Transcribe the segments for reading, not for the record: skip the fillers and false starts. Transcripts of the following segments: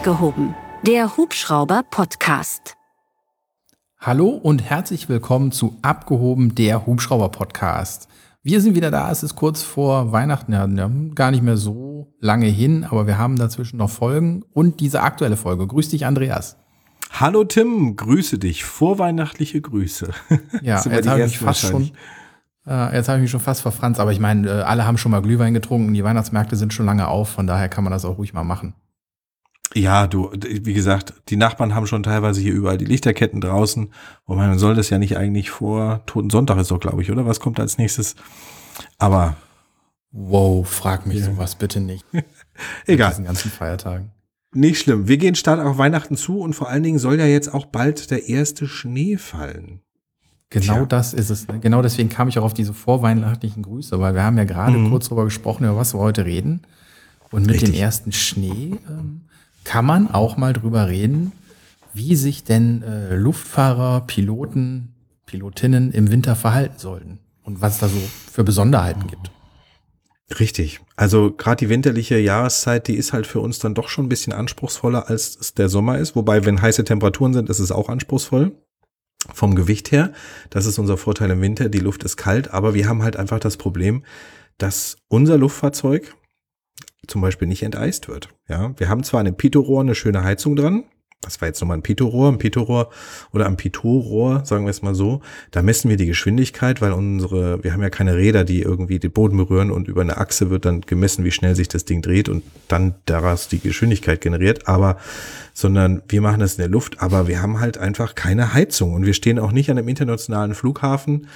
Abgehoben, der Hubschrauber-Podcast. Hallo und herzlich willkommen zu Abgehoben, der Hubschrauber-Podcast. Wir sind wieder da, es ist kurz vor Weihnachten, ja, gar nicht mehr so lange hin, aber wir haben dazwischen noch Folgen und diese aktuelle Folge. Grüß dich, Andreas. Hallo Tim, grüße dich, vorweihnachtliche Grüße. Ja, jetzt habe ich mich schon fast verfranst, aber ich meine, alle haben schon mal Glühwein getrunken, die Weihnachtsmärkte sind schon lange auf, von daher kann man das auch ruhig mal machen. Ja, wie gesagt, die Nachbarn haben schon teilweise hier überall die Lichterketten draußen. Und man soll das ja nicht eigentlich vor Totensonntag ist doch, glaube ich, oder? Was kommt als nächstes? Aber wow, frag mich sowas bitte nicht. Egal. Mit diesen ganzen Feiertagen. Nicht schlimm. Wir gehen stark auf Weihnachten zu und vor allen Dingen soll ja jetzt auch bald der erste Schnee fallen. Genau das ist es. Ne? Genau deswegen kam ich auch auf diese vorweihnachtlichen Grüße, weil wir haben ja gerade kurz darüber gesprochen, über was wir heute reden. Und mit dem ersten Schnee kann man auch mal drüber reden, wie sich denn Luftfahrer, Piloten, Pilotinnen im Winter verhalten sollten und was es da so für Besonderheiten gibt. Richtig. Also gerade die winterliche Jahreszeit, die ist halt für uns dann doch schon ein bisschen anspruchsvoller, als es der Sommer ist. Wobei, wenn heiße Temperaturen sind, ist es auch anspruchsvoll. Vom Gewicht her. Das ist unser Vorteil im Winter. Die Luft ist kalt, aber wir haben halt einfach das Problem, dass unser Luftfahrzeug zum Beispiel nicht enteist wird. Ja, wir haben zwar an dem Pitot-Rohr eine schöne Heizung dran. Das war jetzt nochmal ein Pitot-Rohr oder am Pitot-Rohr, sagen wir es mal so. Da messen wir die Geschwindigkeit, weil wir haben ja keine Räder, die irgendwie den Boden berühren und über eine Achse wird dann gemessen, wie schnell sich das Ding dreht und dann daraus die Geschwindigkeit generiert. Sondern wir machen das in der Luft, aber wir haben halt einfach keine Heizung und wir stehen auch nicht an einem internationalen Flughafen.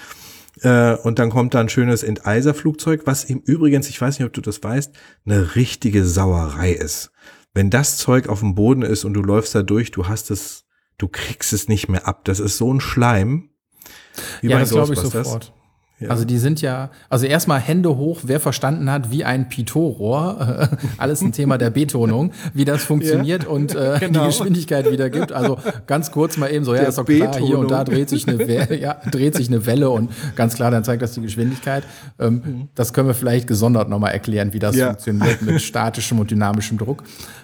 Und dann kommt da ein schönes Enteiserflugzeug, was im Übrigen, ich weiß nicht, ob du das weißt, eine richtige Sauerei ist. Wenn das Zeug auf dem Boden ist und du läufst da durch, du kriegst es nicht mehr ab. Das ist so ein Schleim. Ja, das glaube ich sofort. Ja. Also die sind also erstmal Hände hoch, wer verstanden hat, wie ein Pitot-Rohr, alles ein Thema der Betonung, wie das funktioniert und die Geschwindigkeit wiedergibt. Also ganz kurz mal eben so, ja, ist doch klar, hier und da dreht sich eine Welle und ganz klar, dann zeigt das die Geschwindigkeit. Das können wir vielleicht gesondert nochmal erklären, wie das funktioniert mit statischem und dynamischem Druck.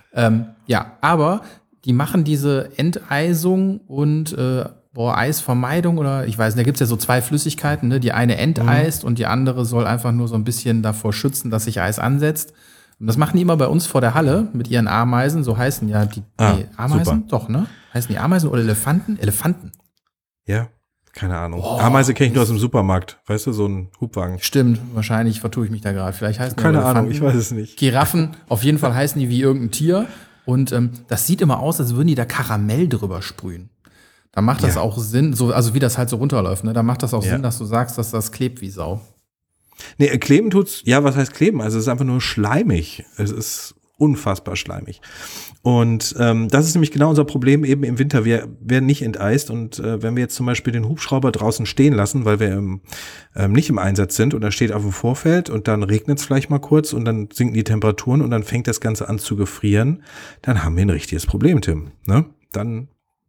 Aber die machen diese Enteisung und Eisvermeidung oder ich weiß nicht, da gibt's ja so zwei Flüssigkeiten, ne? Die eine enteist und die andere soll einfach nur so ein bisschen davor schützen, dass sich Eis ansetzt. Und das machen die immer bei uns vor der Halle mit ihren Ameisen, so heißen ja die Ameisen, super. Doch, ne? Heißen die Ameisen oder Elefanten? Elefanten. Ja, keine Ahnung. Ameise kenne ich nur aus dem Supermarkt, weißt du, so ein Hubwagen. Stimmt, wahrscheinlich vertue ich mich da gerade. Vielleicht heißen die keine Elefanten. Ahnung, ich weiß es nicht. Giraffen, auf jeden Fall heißen die wie irgendein Tier und das sieht immer aus, als würden die da Karamell drüber sprühen. Da macht das auch Sinn, also wie das halt so runterläuft, ne? Da macht das auch Sinn, dass du sagst, dass das klebt wie Sau. Nee, kleben tut's, was heißt kleben? Also es ist einfach nur schleimig. Es ist unfassbar schleimig. Und das ist nämlich genau unser Problem eben im Winter. Wir werden nicht enteist und wenn wir jetzt zum Beispiel den Hubschrauber draußen stehen lassen, weil wir nicht im Einsatz sind und er steht auf dem Vorfeld und dann regnet es vielleicht mal kurz und dann sinken die Temperaturen und dann fängt das Ganze an zu gefrieren, dann haben wir ein richtiges Problem, Tim. Ne? Dann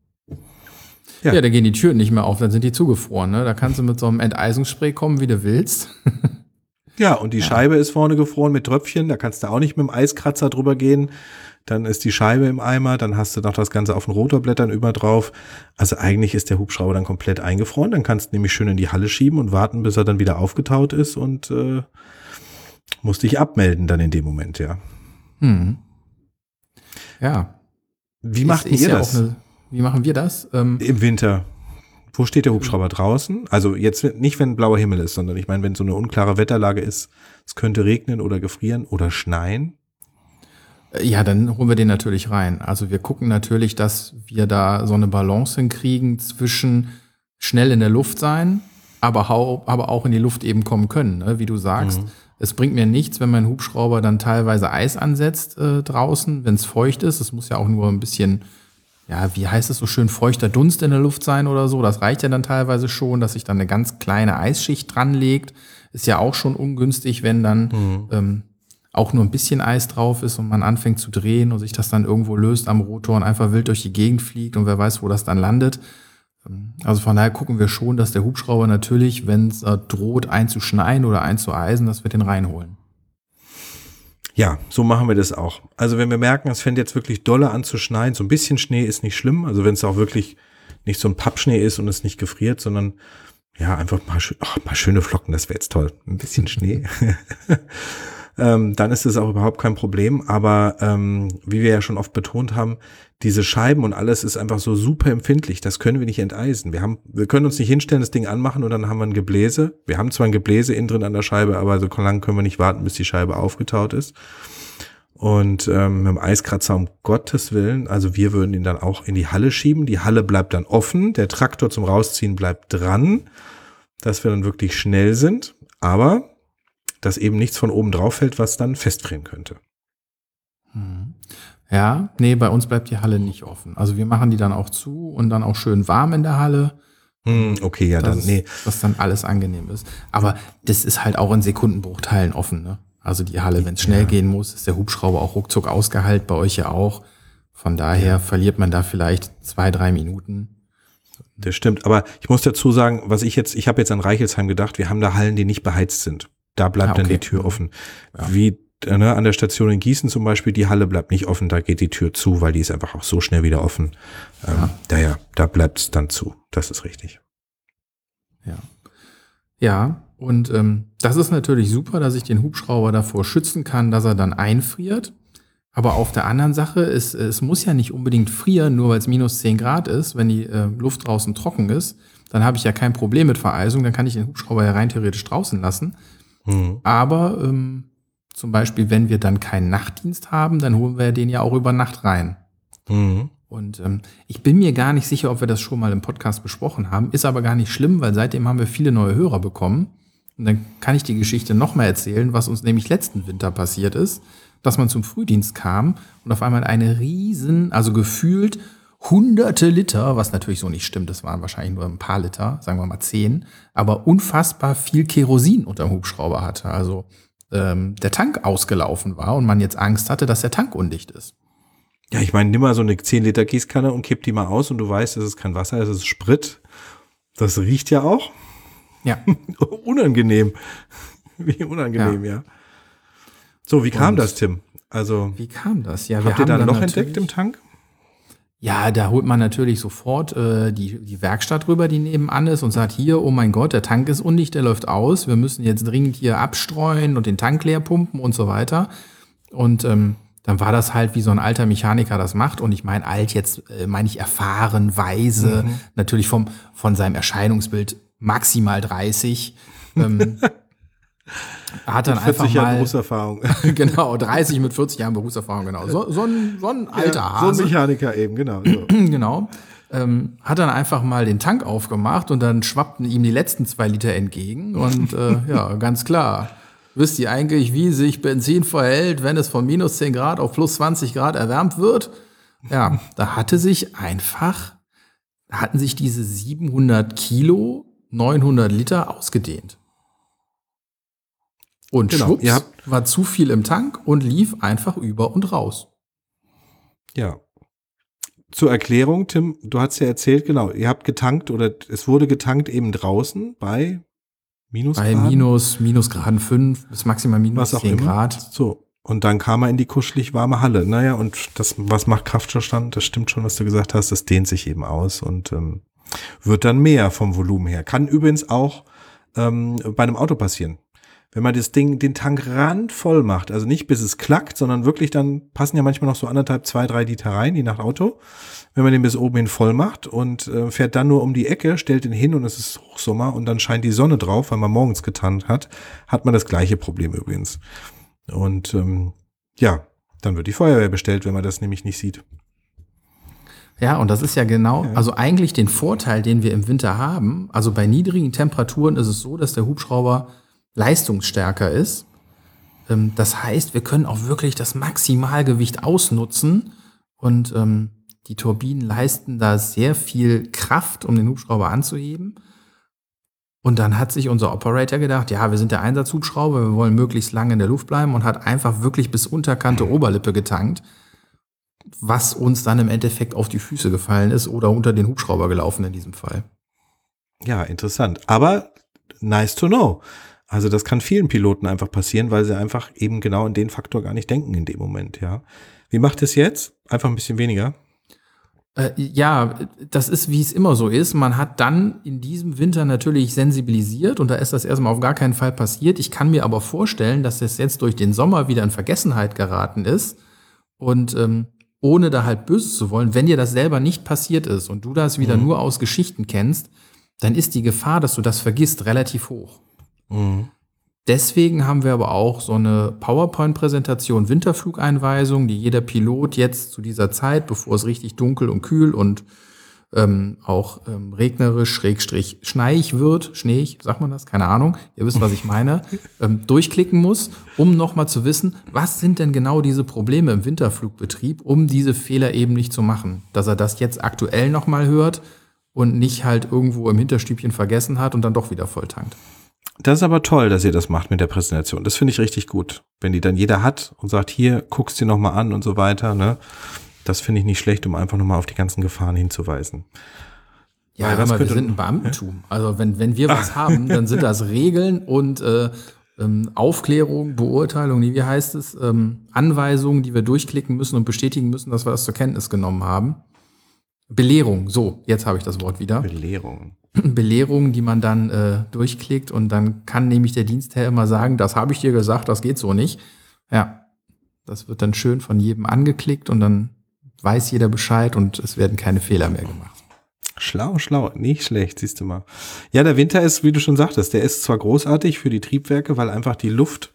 da gehen die Türen nicht mehr auf, dann sind die zugefroren. Ne? Da kannst du mit so einem Enteisungsspray kommen, wie du willst. Ja, und die Scheibe ist vorne gefroren mit Tröpfchen, da kannst du auch nicht mit dem Eiskratzer drüber gehen. Dann ist die Scheibe im Eimer, dann hast du noch das Ganze auf den Rotorblättern über drauf. Also eigentlich ist der Hubschrauber dann komplett eingefroren. Dann kannst du nämlich schön in die Halle schieben und warten, bis er dann wieder aufgetaut ist und musst dich abmelden dann in dem Moment, ja. Ja. Wie macht ihr das? Wie machen wir das? Im Winter. Wo steht der Hubschrauber draußen? Also jetzt nicht, wenn blauer Himmel ist, sondern ich meine, wenn so eine unklare Wetterlage ist, es könnte regnen oder gefrieren oder schneien. Ja, dann holen wir den natürlich rein. Also wir gucken natürlich, dass wir da so eine Balance hinkriegen zwischen schnell in der Luft sein, aber auch in die Luft eben kommen können, ne? Wie du sagst. Es bringt mir nichts, wenn mein Hubschrauber dann teilweise Eis ansetzt draußen, wenn es feucht ist. Es muss ja auch nur ein bisschen, wie heißt es so schön, feuchter Dunst in der Luft sein oder so. Das reicht ja dann teilweise schon, dass sich dann eine ganz kleine Eisschicht dran legt. Ist ja auch schon ungünstig, wenn dann auch nur ein bisschen Eis drauf ist und man anfängt zu drehen und sich das dann irgendwo löst am Rotor und einfach wild durch die Gegend fliegt und wer weiß, wo das dann landet. Also von daher gucken wir schon, dass der Hubschrauber natürlich, wenn es droht einzuschneien oder einzueisen, dass wir den reinholen. Ja, so machen wir das auch. Also wenn wir merken, es fängt jetzt wirklich dolle an zu schneien, so ein bisschen Schnee ist nicht schlimm, also wenn es auch wirklich nicht so ein Pappschnee ist und es nicht gefriert, sondern ja, einfach mal schöne Flocken, das wäre jetzt toll. Ein bisschen Schnee. Dann ist es auch überhaupt kein Problem. Aber wie wir ja schon oft betont haben, diese Scheiben und alles ist einfach so super empfindlich. Das können wir nicht enteisen. Wir können uns nicht hinstellen, das Ding anmachen und dann haben wir ein Gebläse. Wir haben zwar ein Gebläse innen drin an der Scheibe, aber so lange können wir nicht warten, bis die Scheibe aufgetaut ist. Und mit dem Eiskratzer, um Gottes Willen, also wir würden ihn dann auch in die Halle schieben. Die Halle bleibt dann offen. Der Traktor zum Rausziehen bleibt dran, dass wir dann wirklich schnell sind. Aber dass eben nichts von oben drauf fällt, was dann festfrieren könnte. Ja, nee, bei uns bleibt die Halle nicht offen. Also wir machen die dann auch zu und dann auch schön warm in der Halle. Okay, ja, dann, nee. Dass dann alles angenehm ist. Aber das ist halt auch in Sekundenbruchteilen offen, ne? Also die Halle, wenn es schnell gehen muss, ist der Hubschrauber auch ruckzuck ausgeheilt, bei euch ja auch. Von daher verliert man da vielleicht 2-3 Minuten. Das stimmt, aber ich muss dazu sagen, ich habe jetzt an Reichelsheim gedacht, wir haben da Hallen, die nicht beheizt sind. Da bleibt dann die Tür offen. Ja. Wie an der Station in Gießen zum Beispiel, die Halle bleibt nicht offen, da geht die Tür zu, weil die ist einfach auch so schnell wieder offen. Da bleibt es dann zu. Das ist richtig. Ja, und das ist natürlich super, dass ich den Hubschrauber davor schützen kann, dass er dann einfriert. Aber auf der anderen Sache, es muss ja nicht unbedingt frieren, nur weil es minus 10 Grad ist, wenn die Luft draußen trocken ist. Dann habe ich ja kein Problem mit Vereisung, dann kann ich den Hubschrauber ja rein theoretisch draußen lassen. Aber zum Beispiel, wenn wir dann keinen Nachtdienst haben, dann holen wir den ja auch über Nacht rein. Und ich bin mir gar nicht sicher, ob wir das schon mal im Podcast besprochen haben, ist aber gar nicht schlimm, weil seitdem haben wir viele neue Hörer bekommen. Und dann kann ich die Geschichte nochmal erzählen, was uns nämlich letzten Winter passiert ist, dass man zum Frühdienst kam und auf einmal also gefühlt hunderte Liter, was natürlich so nicht stimmt, das waren wahrscheinlich nur ein paar Liter, sagen wir mal 10, aber unfassbar viel Kerosin unterm Hubschrauber hatte. Also der Tank ausgelaufen war und man jetzt Angst hatte, dass der Tank undicht ist. Ja, ich meine, nimm mal so eine 10 Liter Gießkanne und kipp die mal aus und du weißt, es ist kein Wasser, es ist Sprit. Das riecht ja auch. Ja. Unangenehm. Wie unangenehm, ja. So, wie kam das, Tim? Also, wie kam das? Ja, habt ihr da ein Loch entdeckt im Tank? Ja, da holt man natürlich sofort die Werkstatt rüber, die nebenan ist und sagt, hier, oh mein Gott, der Tank ist undicht, der läuft aus. Wir müssen jetzt dringend hier abstreuen und den Tank leer pumpen und so weiter. Und dann war das halt, wie so ein alter Mechaniker das macht. Und ich meine alt jetzt, meine ich erfahren, weise, natürlich von seinem Erscheinungsbild maximal 30. Hat dann 40 Jahre Berufserfahrung. Genau, 30 mit 40 Jahren Berufserfahrung, genau. So ein alter Hase. So ein Mechaniker eben, genau. So. Genau. Hat dann einfach mal den Tank aufgemacht und dann schwappten ihm die letzten 2 Liter entgegen. Und ja, ganz klar. Wisst ihr eigentlich, wie sich Benzin verhält, wenn es von minus 10 Grad auf plus 20 Grad erwärmt wird? Ja, da hatten sich diese 700 Kilo, 900 Liter ausgedehnt. Und schwupps, war zu viel im Tank und lief einfach über und raus. Ja. Zur Erklärung, Tim, du hast ja erzählt, genau, ihr habt getankt oder es wurde getankt eben draußen bei Minusgraden 5 bis maximal minus 10 Grad. So, und dann kam er in die kuschelig warme Halle. Naja, und das, was macht Kraftstoffstand? Das stimmt schon, was du gesagt hast, das dehnt sich eben aus und wird dann mehr vom Volumen her. Kann übrigens auch bei einem Auto passieren. Wenn man den Tank randvoll macht, also nicht bis es klackt, sondern wirklich dann passen ja manchmal noch so 1,5, 2, 3 Liter rein, je nach Auto. Wenn man den bis oben hin voll macht und fährt dann nur um die Ecke, stellt den hin und es ist Hochsommer und dann scheint die Sonne drauf, weil man morgens getankt hat, hat man das gleiche Problem übrigens. Und ja, dann wird die Feuerwehr bestellt, wenn man das nämlich nicht sieht. Ja, und das ist ja genau, also eigentlich den Vorteil, den wir im Winter haben. Also bei niedrigen Temperaturen ist es so, dass der Hubschrauber leistungsstärker ist. Das heißt, wir können auch wirklich das Maximalgewicht ausnutzen und die Turbinen leisten da sehr viel Kraft, um den Hubschrauber anzuheben. Und dann hat sich unser Operator gedacht, ja, wir sind der Einsatzhubschrauber, wir wollen möglichst lange in der Luft bleiben und hat einfach wirklich bis Unterkante Oberlippe getankt, was uns dann im Endeffekt auf die Füße gefallen ist oder unter den Hubschrauber gelaufen in diesem Fall. Ja, interessant. Aber nice to know. Also das kann vielen Piloten einfach passieren, weil sie einfach eben genau an den Faktor gar nicht denken in dem Moment, ja. Wie macht es jetzt? Einfach ein bisschen weniger? Ja, das ist, wie es immer so ist. Man hat dann in diesem Winter natürlich sensibilisiert und da ist das erstmal auf gar keinen Fall passiert. Ich kann mir aber vorstellen, dass das jetzt durch den Sommer wieder in Vergessenheit geraten ist und ohne da halt Böses zu wollen, wenn dir das selber nicht passiert ist und du das wieder nur aus Geschichten kennst, dann ist die Gefahr, dass du das vergisst, relativ hoch. Deswegen haben wir aber auch so eine PowerPoint-Präsentation Winterflugeinweisung, die jeder Pilot jetzt zu dieser Zeit, bevor es richtig dunkel und kühl und auch regnerisch, Schrägstrich, schneeig wird, schneeig, sagt man das? Keine Ahnung, ihr wisst, was ich meine, durchklicken muss, um nochmal zu wissen, was sind denn genau diese Probleme im Winterflugbetrieb, um diese Fehler eben nicht zu machen. Dass er das jetzt aktuell nochmal hört und nicht halt irgendwo im Hinterstübchen vergessen hat und dann doch wieder volltankt. Das ist aber toll, dass ihr das macht mit der Präsentation. Das finde ich richtig gut. Wenn die dann jeder hat und sagt, hier, guck's dir nochmal an und so weiter, ne? Das finde ich nicht schlecht, um einfach nochmal auf die ganzen Gefahren hinzuweisen. Ja, hör mal, wir sind ein Beamtentum. Also wenn wir was haben, dann sind das Regeln und Aufklärung, Beurteilung, wie heißt es, Anweisungen, die wir durchklicken müssen und bestätigen müssen, dass wir das zur Kenntnis genommen haben. Belehrung, so, jetzt habe ich das Wort wieder. Belehrung, die man dann durchklickt und dann kann nämlich der Dienstherr immer sagen, das habe ich dir gesagt, das geht so nicht. Ja, das wird dann schön von jedem angeklickt und dann weiß jeder Bescheid und es werden keine Fehler mehr gemacht. Schlau, nicht schlecht, siehst du mal. Ja, der Winter ist, wie du schon sagtest, der ist zwar großartig für die Triebwerke, weil einfach die Luft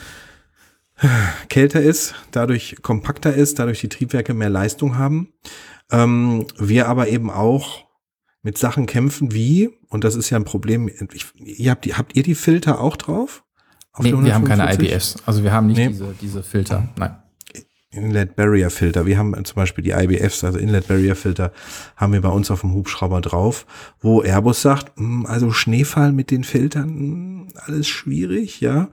kälter ist, dadurch kompakter ist, dadurch die Triebwerke mehr Leistung haben. Wir aber eben auch mit Sachen kämpfen wie, und das ist ja ein Problem, habt ihr die Filter auch drauf? Nee, wir haben keine IBFs, also wir haben nicht diese Filter, nein. Inlet Barrier Filter. Wir haben zum Beispiel die IBFs, also Inlet Barrier Filter, haben wir bei uns auf dem Hubschrauber drauf, wo Airbus sagt, also Schneefall mit den Filtern, alles schwierig, ja.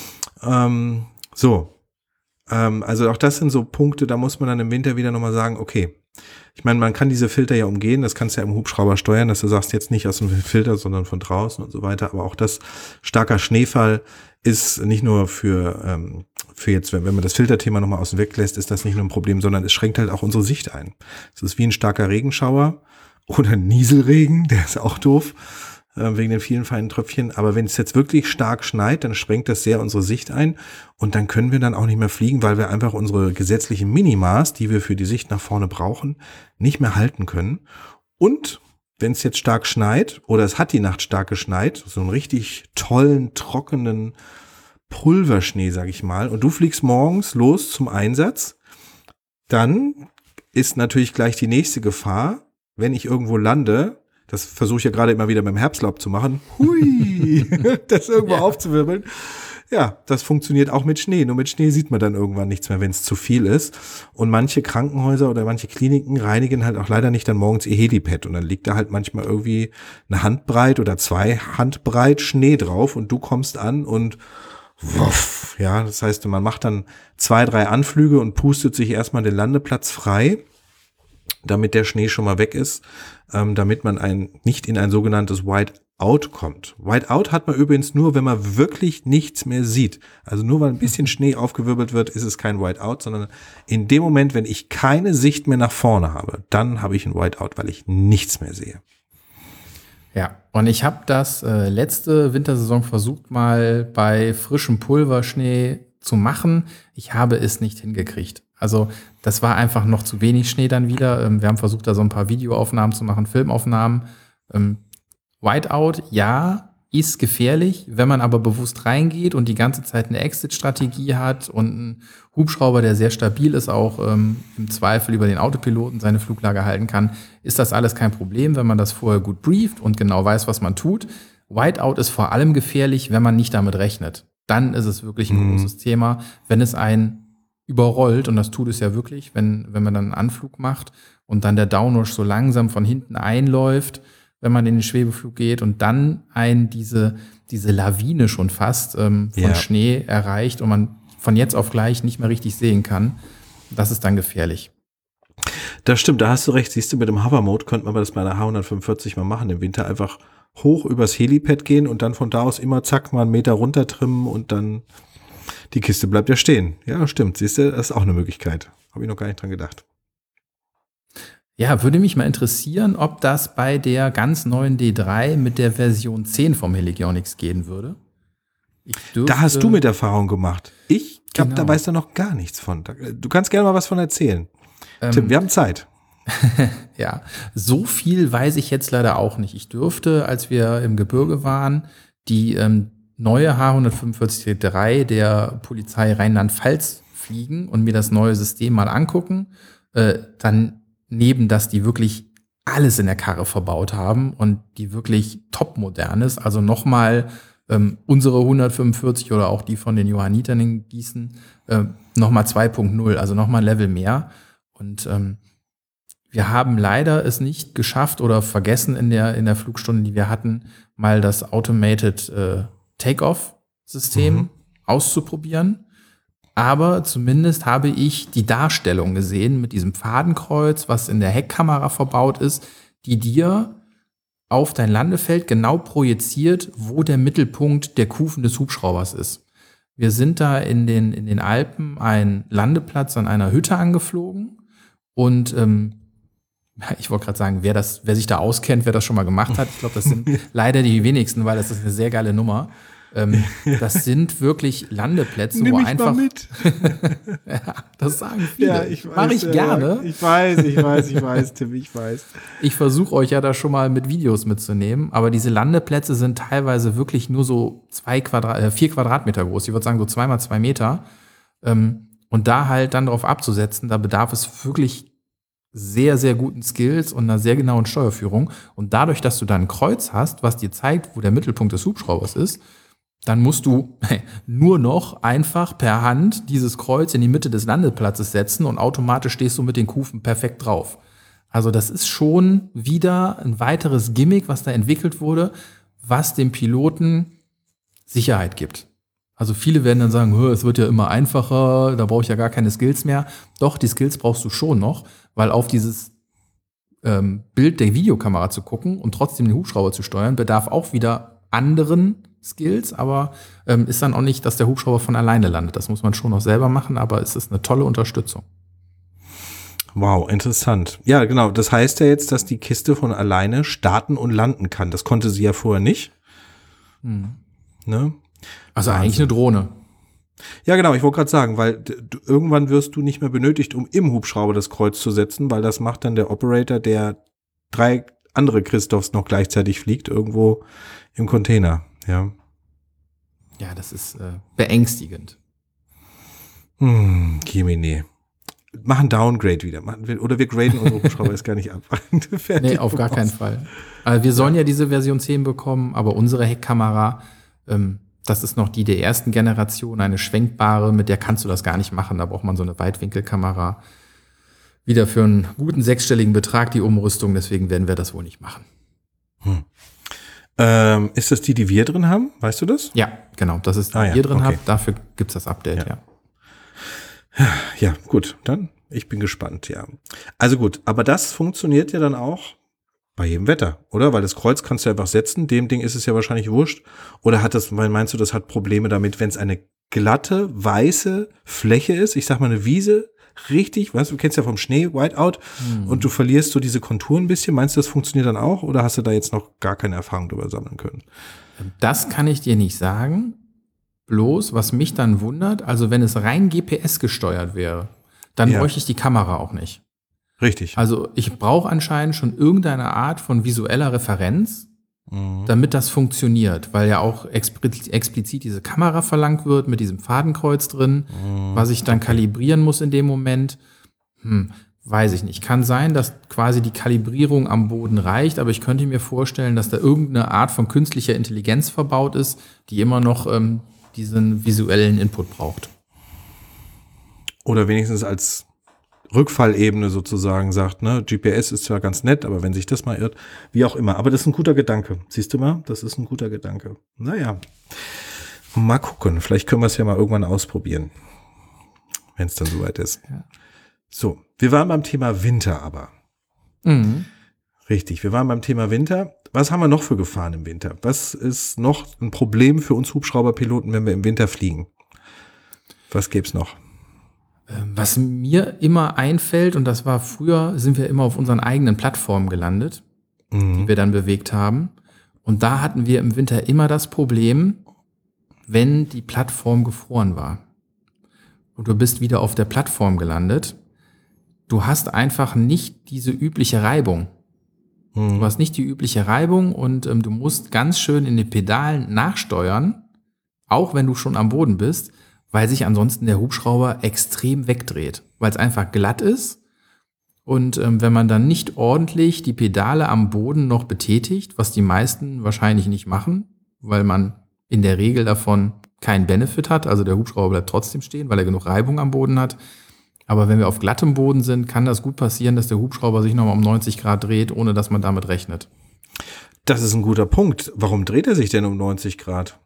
Also auch das sind so Punkte, da muss man dann im Winter wieder nochmal sagen, okay, ich meine, man kann diese Filter ja umgehen, das kannst du ja im Hubschrauber steuern, dass du sagst, jetzt nicht aus dem Filter, sondern von draußen und so weiter, aber auch das starker Schneefall ist nicht nur für jetzt, wenn man das Filterthema nochmal außen weg lässt, ist das nicht nur ein Problem, sondern es schränkt halt auch unsere Sicht ein. Es ist wie ein starker Regenschauer oder Nieselregen, der ist auch doof, wegen den vielen feinen Tröpfchen. Aber wenn es jetzt wirklich stark schneit, dann schränkt das sehr unsere Sicht ein und dann können wir dann auch nicht mehr fliegen, weil wir einfach unsere gesetzlichen Minimas, die wir für die Sicht nach vorne brauchen, nicht mehr halten können. Und wenn es jetzt stark schneit oder es hat die Nacht stark geschneit, so einen richtig tollen, trockenen Pulverschnee, sag ich mal, und du fliegst morgens los zum Einsatz, dann ist natürlich gleich die nächste Gefahr, wenn ich irgendwo lande, das versuche ich ja gerade immer wieder beim Herbstlaub zu machen, das irgendwo aufzuwirbeln. Ja, das funktioniert auch mit Schnee. Nur mit Schnee sieht man dann irgendwann nichts mehr, wenn es zu viel ist. Und manche Krankenhäuser oder manche Kliniken reinigen halt auch leider nicht dann morgens ihr Helipad. Und dann liegt da halt manchmal irgendwie eine Handbreit oder 2 Handbreit Schnee drauf und du kommst an und wuff, ja, das heißt, man macht dann 2, 3 Anflüge und pustet sich erstmal den Landeplatz frei, damit der Schnee schon mal weg ist, damit man nicht in ein sogenanntes Whiteout kommt. Whiteout hat man übrigens nur, wenn man wirklich nichts mehr sieht. Also nur weil ein bisschen Schnee aufgewirbelt wird, ist es kein Whiteout, sondern in dem Moment, wenn ich keine Sicht mehr nach vorne habe, dann habe ich ein Whiteout, weil ich nichts mehr sehe. Ja, und ich habe das letzte Wintersaison versucht, mal bei frischem Pulverschnee zu machen. Ich habe es nicht hingekriegt. Also das war einfach noch zu wenig Schnee dann wieder. Wir haben versucht, da so ein paar Videoaufnahmen zu machen, Filmaufnahmen. Whiteout, ja, ist gefährlich. Wenn man aber bewusst reingeht und die ganze Zeit eine Exit-Strategie hat und einen Hubschrauber, der sehr stabil ist, auch im Zweifel über den Autopiloten seine Fluglage halten kann, ist das alles kein Problem, wenn man das vorher gut brieft und genau weiß, was man tut. Whiteout ist vor allem gefährlich, wenn man nicht damit rechnet. Dann ist es wirklich ein großes Thema. Wenn es einen überrollt, und das tut es ja wirklich, wenn man dann einen Anflug macht und dann der Downwash so langsam von hinten einläuft, wenn man in den Schwebeflug geht und dann diese Lawine schon fast von Schnee erreicht und man von jetzt auf gleich nicht mehr richtig sehen kann, das ist dann gefährlich. Das stimmt, da hast du recht. Siehst du, mit dem Hover-Mode könnte man das bei einer H145 mal machen, im Winter einfach hoch übers Helipad gehen und dann von da aus immer zack mal einen Meter runter trimmen und dann die Kiste bleibt ja stehen. Ja, stimmt. Siehst du, das ist auch eine Möglichkeit. Habe ich noch gar nicht dran gedacht. Ja, würde mich mal interessieren, ob das bei der ganz neuen D3 mit der Version 10 vom Helionics gehen würde. Da hast du mit Erfahrung gemacht. Ich glaube, da weißt du noch gar nichts von. Du kannst gerne mal was von erzählen. Tim, wir haben Zeit. Ja, so viel weiß ich jetzt leider auch nicht. Ich durfte, als wir im Gebirge waren, die neue H145-3 der Polizei Rheinland-Pfalz fliegen und mir das neue System mal angucken. Dann neben, dass die wirklich alles in der Karre verbaut haben und die wirklich topmodern ist, also nochmal unsere 145 oder auch die von den Johannitern in Gießen nochmal 2.0, also nochmal ein Level mehr. Und wir haben leider es nicht geschafft oder vergessen in der Flugstunde, die wir hatten, mal das Automated Take-Off-System auszuprobieren. Aber zumindest habe ich die Darstellung gesehen mit diesem Fadenkreuz, was in der Heckkamera verbaut ist, die dir auf dein Landefeld genau projiziert, wo der Mittelpunkt der Kufen des Hubschraubers ist. Wir sind da in den Alpen einen Landeplatz an einer Hütte angeflogen und ich wollte gerade sagen, wer sich da auskennt, wer das schon mal gemacht hat, ich glaube, das sind leider die wenigsten, weil das ist eine sehr geile Nummer. Das sind wirklich Landeplätze, Nimm wo mich einfach. Mal mit. Ja, das sagen viele. Ja, ich weiß, mache ich gerne. Ich weiß, Tim, ich weiß. Ich versuche euch ja da schon mal mit Videos mitzunehmen, aber diese Landeplätze sind teilweise wirklich nur so 4 Quadratmeter groß. Ich würde sagen so 2 mal 2 Meter. Und da halt dann drauf abzusetzen, da bedarf es wirklich sehr, sehr guten Skills und einer sehr genauen Steuerführung. Und dadurch, dass du dann ein Kreuz hast, was dir zeigt, wo der Mittelpunkt des Hubschraubers ist, dann musst du nur noch einfach per Hand dieses Kreuz in die Mitte des Landeplatzes setzen und automatisch stehst du mit den Kufen perfekt drauf. Also das ist schon wieder ein weiteres Gimmick, was da entwickelt wurde, was dem Piloten Sicherheit gibt. Also viele werden dann sagen, es wird ja immer einfacher, da brauche ich ja gar keine Skills mehr. Doch, die Skills brauchst du schon noch, weil auf dieses Bild der Videokamera zu gucken und trotzdem den Hubschrauber zu steuern, bedarf auch wieder anderen Skills, aber ist dann auch nicht, dass der Hubschrauber von alleine landet. Das muss man schon noch selber machen, aber es ist eine tolle Unterstützung. Wow, interessant. Ja, genau. Das heißt ja jetzt, dass die Kiste von alleine starten und landen kann. Das konnte sie ja vorher nicht. Ne? Also eigentlich eine Drohne. Ja, genau. Ich wollte gerade sagen, weil irgendwann wirst du nicht mehr benötigt, um im Hubschrauber das Kreuz zu setzen, weil das macht dann der Operator, der 3 andere Christophs noch gleichzeitig fliegt, irgendwo im Container. Ja. Ja, das ist beängstigend. Kimine. Machen Downgrade wieder. Oder wir graden unsere Hubschrauber ist gar nicht ab. Nee, auf gar keinen Fall. Also wir sollen ja diese Version 10 bekommen, aber unsere Heckkamera, das ist noch die der ersten Generation, eine schwenkbare, mit der kannst du das gar nicht machen. Da braucht man so eine Weitwinkelkamera. Wieder für einen guten 6-stelligen Betrag die Umrüstung, deswegen werden wir das wohl nicht machen. Ist das die wir drin haben? Weißt du das? Ja, genau. Das ist die ihr drin habt. Dafür gibt's das Update, ja. Ja, gut. Dann, ich bin gespannt, ja. Also gut, aber das funktioniert ja dann auch bei jedem Wetter, oder? Weil das Kreuz kannst du einfach setzen. Dem Ding ist es ja wahrscheinlich wurscht. Oder meinst du, das hat Probleme damit, wenn es eine glatte, weiße Fläche ist? Ich sag mal eine Wiese, richtig, weißt du, kennst ja vom Schnee, Whiteout, und du verlierst so diese Konturen ein bisschen. Meinst du, das funktioniert dann auch? Oder hast du da jetzt noch gar keine Erfahrung drüber sammeln können? Das kann ich dir nicht sagen. Bloß, was mich dann wundert, also wenn es rein GPS gesteuert wäre, dann bräuchte ich die Kamera auch nicht. Richtig. Also ich brauche anscheinend schon irgendeine Art von visueller Referenz, damit das funktioniert, weil ja auch explizit diese Kamera verlangt wird mit diesem Fadenkreuz drin, was ich dann kalibrieren muss in dem Moment. Weiß ich nicht. Kann sein, dass quasi die Kalibrierung am Boden reicht, aber ich könnte mir vorstellen, dass da irgendeine Art von künstlicher Intelligenz verbaut ist, die immer noch diesen visuellen Input braucht. Oder wenigstens als Rückfallebene sozusagen sagt, ne, GPS ist zwar ganz nett, aber wenn sich das mal irrt, wie auch immer. Aber das ist ein guter Gedanke. Siehst du mal? Das ist ein guter Gedanke. Naja, mal gucken. Vielleicht können wir es ja mal irgendwann ausprobieren, wenn es dann soweit ist. Ja. So, wir waren beim Thema Winter aber. Richtig, wir waren beim Thema Winter. Was haben wir noch für Gefahren im Winter? Was ist noch ein Problem für uns Hubschrauberpiloten, wenn wir im Winter fliegen? Was gäbe es noch? Was mir immer einfällt, und das war früher, sind wir immer auf unseren eigenen Plattformen gelandet, die wir dann bewegt haben. Und da hatten wir im Winter immer das Problem, wenn die Plattform gefroren war. Und du bist wieder auf der Plattform gelandet. Du hast einfach nicht diese übliche Reibung. Du hast nicht die übliche Reibung und du musst ganz schön in den Pedalen nachsteuern, auch wenn du schon am Boden bist, weil sich ansonsten der Hubschrauber extrem wegdreht, weil es einfach glatt ist. Und wenn man dann nicht ordentlich die Pedale am Boden noch betätigt, was die meisten wahrscheinlich nicht machen, weil man in der Regel davon keinen Benefit hat, also der Hubschrauber bleibt trotzdem stehen, weil er genug Reibung am Boden hat. Aber wenn wir auf glattem Boden sind, kann das gut passieren, dass der Hubschrauber sich nochmal um 90 Grad dreht, ohne dass man damit rechnet. Das ist ein guter Punkt. Warum dreht er sich denn um 90 Grad?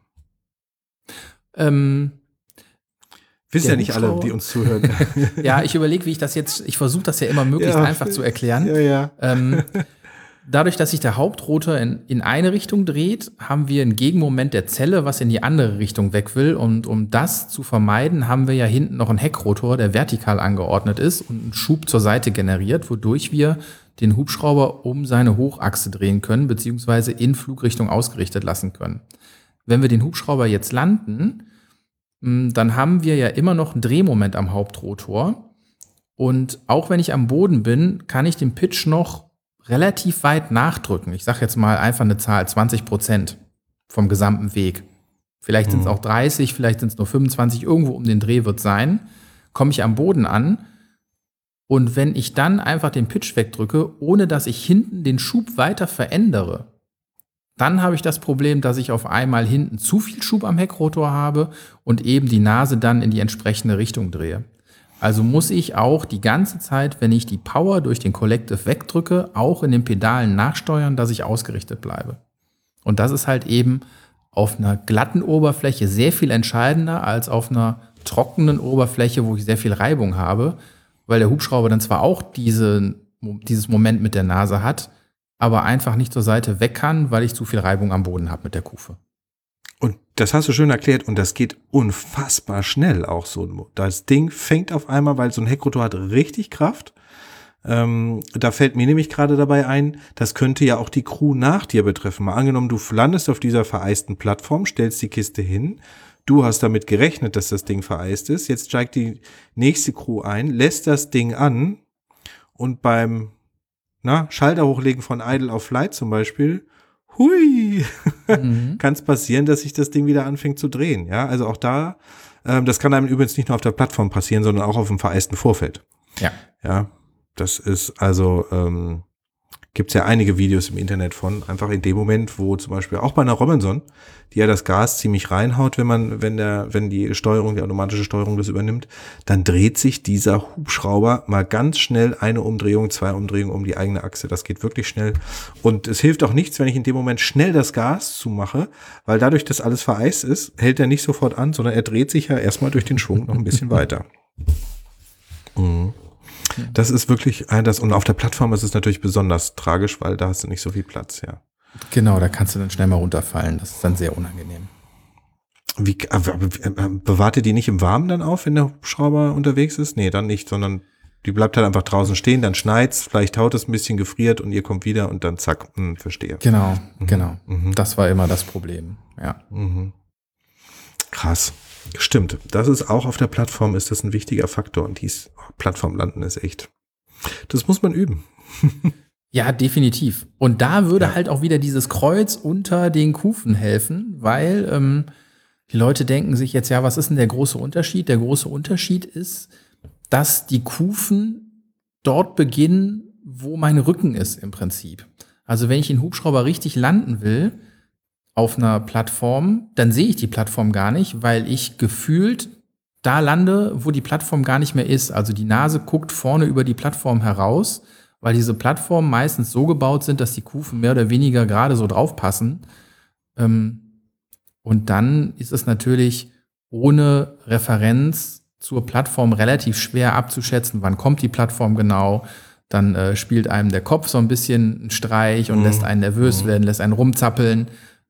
Wissen ja nicht alle, die uns zuhören. Ja, ich überlege, wie ich das jetzt, ich versuche das ja immer möglichst einfach zu erklären. Ja. Dadurch, dass sich der Hauptrotor in eine Richtung dreht, haben wir einen Gegenmoment der Zelle, was in die andere Richtung weg will. Und um das zu vermeiden, haben wir ja hinten noch einen Heckrotor, der vertikal angeordnet ist und einen Schub zur Seite generiert, wodurch wir den Hubschrauber um seine Hochachse drehen können, beziehungsweise in Flugrichtung ausgerichtet lassen können. Wenn wir den Hubschrauber jetzt landen, dann haben wir ja immer noch ein Drehmoment am Hauptrotor. Und auch wenn ich am Boden bin, kann ich den Pitch noch relativ weit nachdrücken. Ich sage jetzt mal einfach eine Zahl, 20% vom gesamten Weg. Vielleicht sind es auch 30, vielleicht sind es nur 25, irgendwo um den Dreh wird es sein. Komme ich am Boden an und wenn ich dann einfach den Pitch wegdrücke, ohne dass ich hinten den Schub weiter verändere, dann habe ich das Problem, dass ich auf einmal hinten zu viel Schub am Heckrotor habe und eben die Nase dann in die entsprechende Richtung drehe. Also muss ich auch die ganze Zeit, wenn ich die Power durch den Collective wegdrücke, auch in den Pedalen nachsteuern, dass ich ausgerichtet bleibe. Und das ist halt eben auf einer glatten Oberfläche sehr viel entscheidender als auf einer trockenen Oberfläche, wo ich sehr viel Reibung habe, weil der Hubschrauber dann zwar auch dieses Moment mit der Nase hat, aber einfach nicht zur Seite weg kann, weil ich zu viel Reibung am Boden habe mit der Kufe. Und das hast du schön erklärt und das geht unfassbar schnell auch so. Das Ding fängt auf einmal, weil so ein Heckrotor hat richtig Kraft. Da fällt mir nämlich gerade dabei ein, das könnte ja auch die Crew nach dir betreffen. Mal angenommen, du landest auf dieser vereisten Plattform, stellst die Kiste hin, du hast damit gerechnet, dass das Ding vereist ist, jetzt steigt die nächste Crew ein, lässt das Ding an und beim Schalter hochlegen von Idle auf Flight zum Beispiel, hui, kann es passieren, dass sich das Ding wieder anfängt zu drehen. Ja, also auch da, das kann einem übrigens nicht nur auf der Plattform passieren, sondern auch auf dem vereisten Vorfeld. Ja, das ist also, gibt's ja einige Videos im Internet von, einfach in dem Moment, wo zum Beispiel auch bei einer Robinson, die ja das Gas ziemlich reinhaut, wenn die Steuerung, die automatische Steuerung das übernimmt, dann dreht sich dieser Hubschrauber mal ganz schnell 1 Umdrehung, 2 Umdrehungen um die eigene Achse. Das geht wirklich schnell. Und es hilft auch nichts, wenn ich in dem Moment schnell das Gas zumache, weil dadurch, dass alles vereist ist, hält er nicht sofort an, sondern er dreht sich ja erstmal durch den Schwung noch ein bisschen weiter. Das ist wirklich und auf der Plattform ist es natürlich besonders tragisch, weil da hast du nicht so viel Platz, ja. Genau, da kannst du dann schnell mal runterfallen. Das ist dann sehr unangenehm. Bewahrt ihr die nicht im Warmen dann auf, wenn der Hubschrauber unterwegs ist? Nee, dann nicht, sondern die bleibt halt einfach draußen stehen, dann schneit's, vielleicht haut es ein bisschen, gefriert und ihr kommt wieder und dann zack, verstehe. Genau. Das war immer das Problem, ja. Krass. Stimmt, das ist auch auf der Plattform, ist das ein wichtiger Faktor und Plattformlanden ist echt, das muss man üben. Ja, definitiv. Und da würde halt auch wieder dieses Kreuz unter den Kufen helfen, weil die Leute denken sich jetzt, ja, was ist denn der große Unterschied? Der große Unterschied ist, dass die Kufen dort beginnen, wo mein Rücken ist im Prinzip. Also wenn ich den Hubschrauber richtig landen will, auf einer Plattform, dann sehe ich die Plattform gar nicht, weil ich gefühlt da lande, wo die Plattform gar nicht mehr ist. Also die Nase guckt vorne über die Plattform heraus, weil diese Plattformen meistens so gebaut sind, dass die Kufen mehr oder weniger gerade so drauf passen. Und dann ist es natürlich ohne Referenz zur Plattform relativ schwer abzuschätzen, wann kommt die Plattform genau. Dann spielt einem der Kopf so ein bisschen einen Streich und lässt einen nervös werden, lässt einen rumzappeln.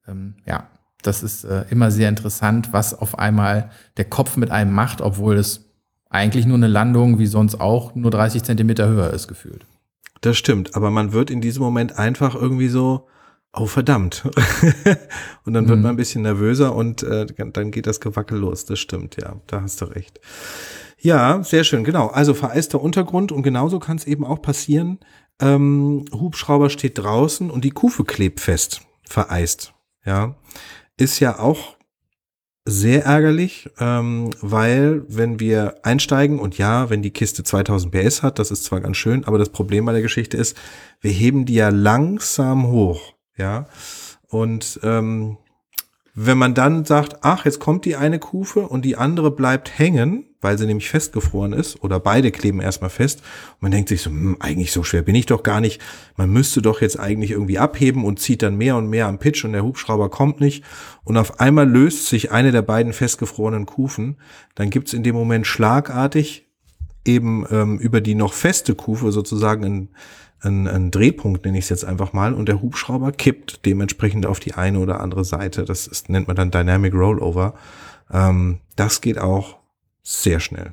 Das ist immer sehr interessant, was auf einmal der Kopf mit einem macht, obwohl es eigentlich nur eine Landung, wie sonst auch, nur 30 Zentimeter höher ist gefühlt. Das stimmt, aber man wird in diesem Moment einfach irgendwie so, oh verdammt. Und dann wird man ein bisschen nervöser und dann geht das Gewackel los. Das stimmt, ja, da hast du recht. Ja, sehr schön, genau. Also vereister Untergrund und genauso kann es eben auch passieren. Hubschrauber steht draußen und die Kufe klebt fest, vereist. Ja, ist ja auch sehr ärgerlich, weil wenn wir einsteigen und ja, wenn die Kiste 2000 PS hat, das ist zwar ganz schön, aber das Problem bei der Geschichte ist, wir heben die ja langsam hoch, ja, und wenn man dann sagt, ach, jetzt kommt die eine Kufe und die andere bleibt hängen, weil sie nämlich festgefroren ist oder beide kleben erstmal fest und man denkt sich so, eigentlich so schwer bin ich doch gar nicht, man müsste doch jetzt eigentlich irgendwie abheben und zieht dann mehr und mehr am Pitch und der Hubschrauber kommt nicht und auf einmal löst sich eine der beiden festgefrorenen Kufen, dann gibt's in dem Moment schlagartig eben über die noch feste Kufe sozusagen ein Drehpunkt, nenne ich es jetzt einfach mal, und der Hubschrauber kippt dementsprechend auf die eine oder andere Seite. Das nennt man dann Dynamic Rollover. Das geht auch sehr schnell.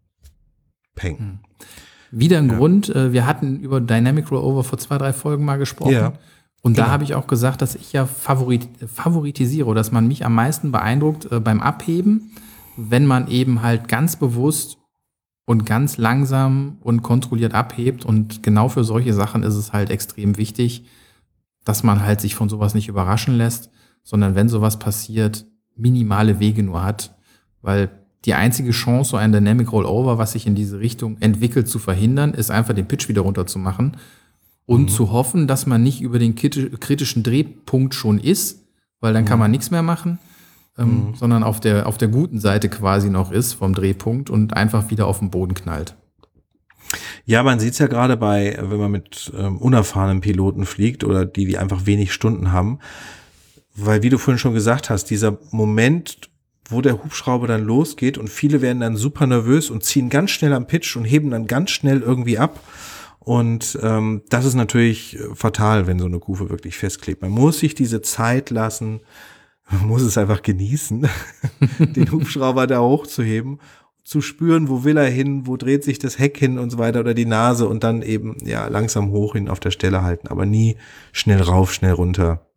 Peng. Wieder ein Grund, wir hatten über Dynamic Rollover vor 2-3 Folgen mal gesprochen. Ja, und da habe ich auch gesagt, dass ich ja favoritisiere, dass man mich am meisten beeindruckt beim Abheben, wenn man eben halt ganz bewusst und ganz langsam und kontrolliert abhebt. Und genau für solche Sachen ist es halt extrem wichtig, dass man halt sich von sowas nicht überraschen lässt, sondern wenn sowas passiert, minimale Wege nur hat. Weil die einzige Chance, so ein Dynamic Rollover, was sich in diese Richtung entwickelt, zu verhindern, ist einfach den Pitch wieder runter zu machen und zu hoffen, dass man nicht über den kritischen Drehpunkt schon ist, weil dann kann man nichts mehr machen. Sondern auf der guten Seite quasi noch ist vom Drehpunkt und einfach wieder auf den Boden knallt. Ja, man sieht es ja gerade wenn man mit unerfahrenen Piloten fliegt oder die einfach wenig Stunden haben, weil wie du vorhin schon gesagt hast, dieser Moment, wo der Hubschrauber dann losgeht und viele werden dann super nervös und ziehen ganz schnell am Pitch und heben dann ganz schnell irgendwie ab. Und das ist natürlich fatal, wenn so eine Kufe wirklich festklebt. Man muss sich diese Zeit lassen, man muss es einfach genießen, den Hubschrauber da hochzuheben, zu spüren, wo will er hin, wo dreht sich das Heck hin und so weiter oder die Nase und dann eben ja langsam hoch hin auf der Stelle halten, aber nie schnell rauf, schnell runter.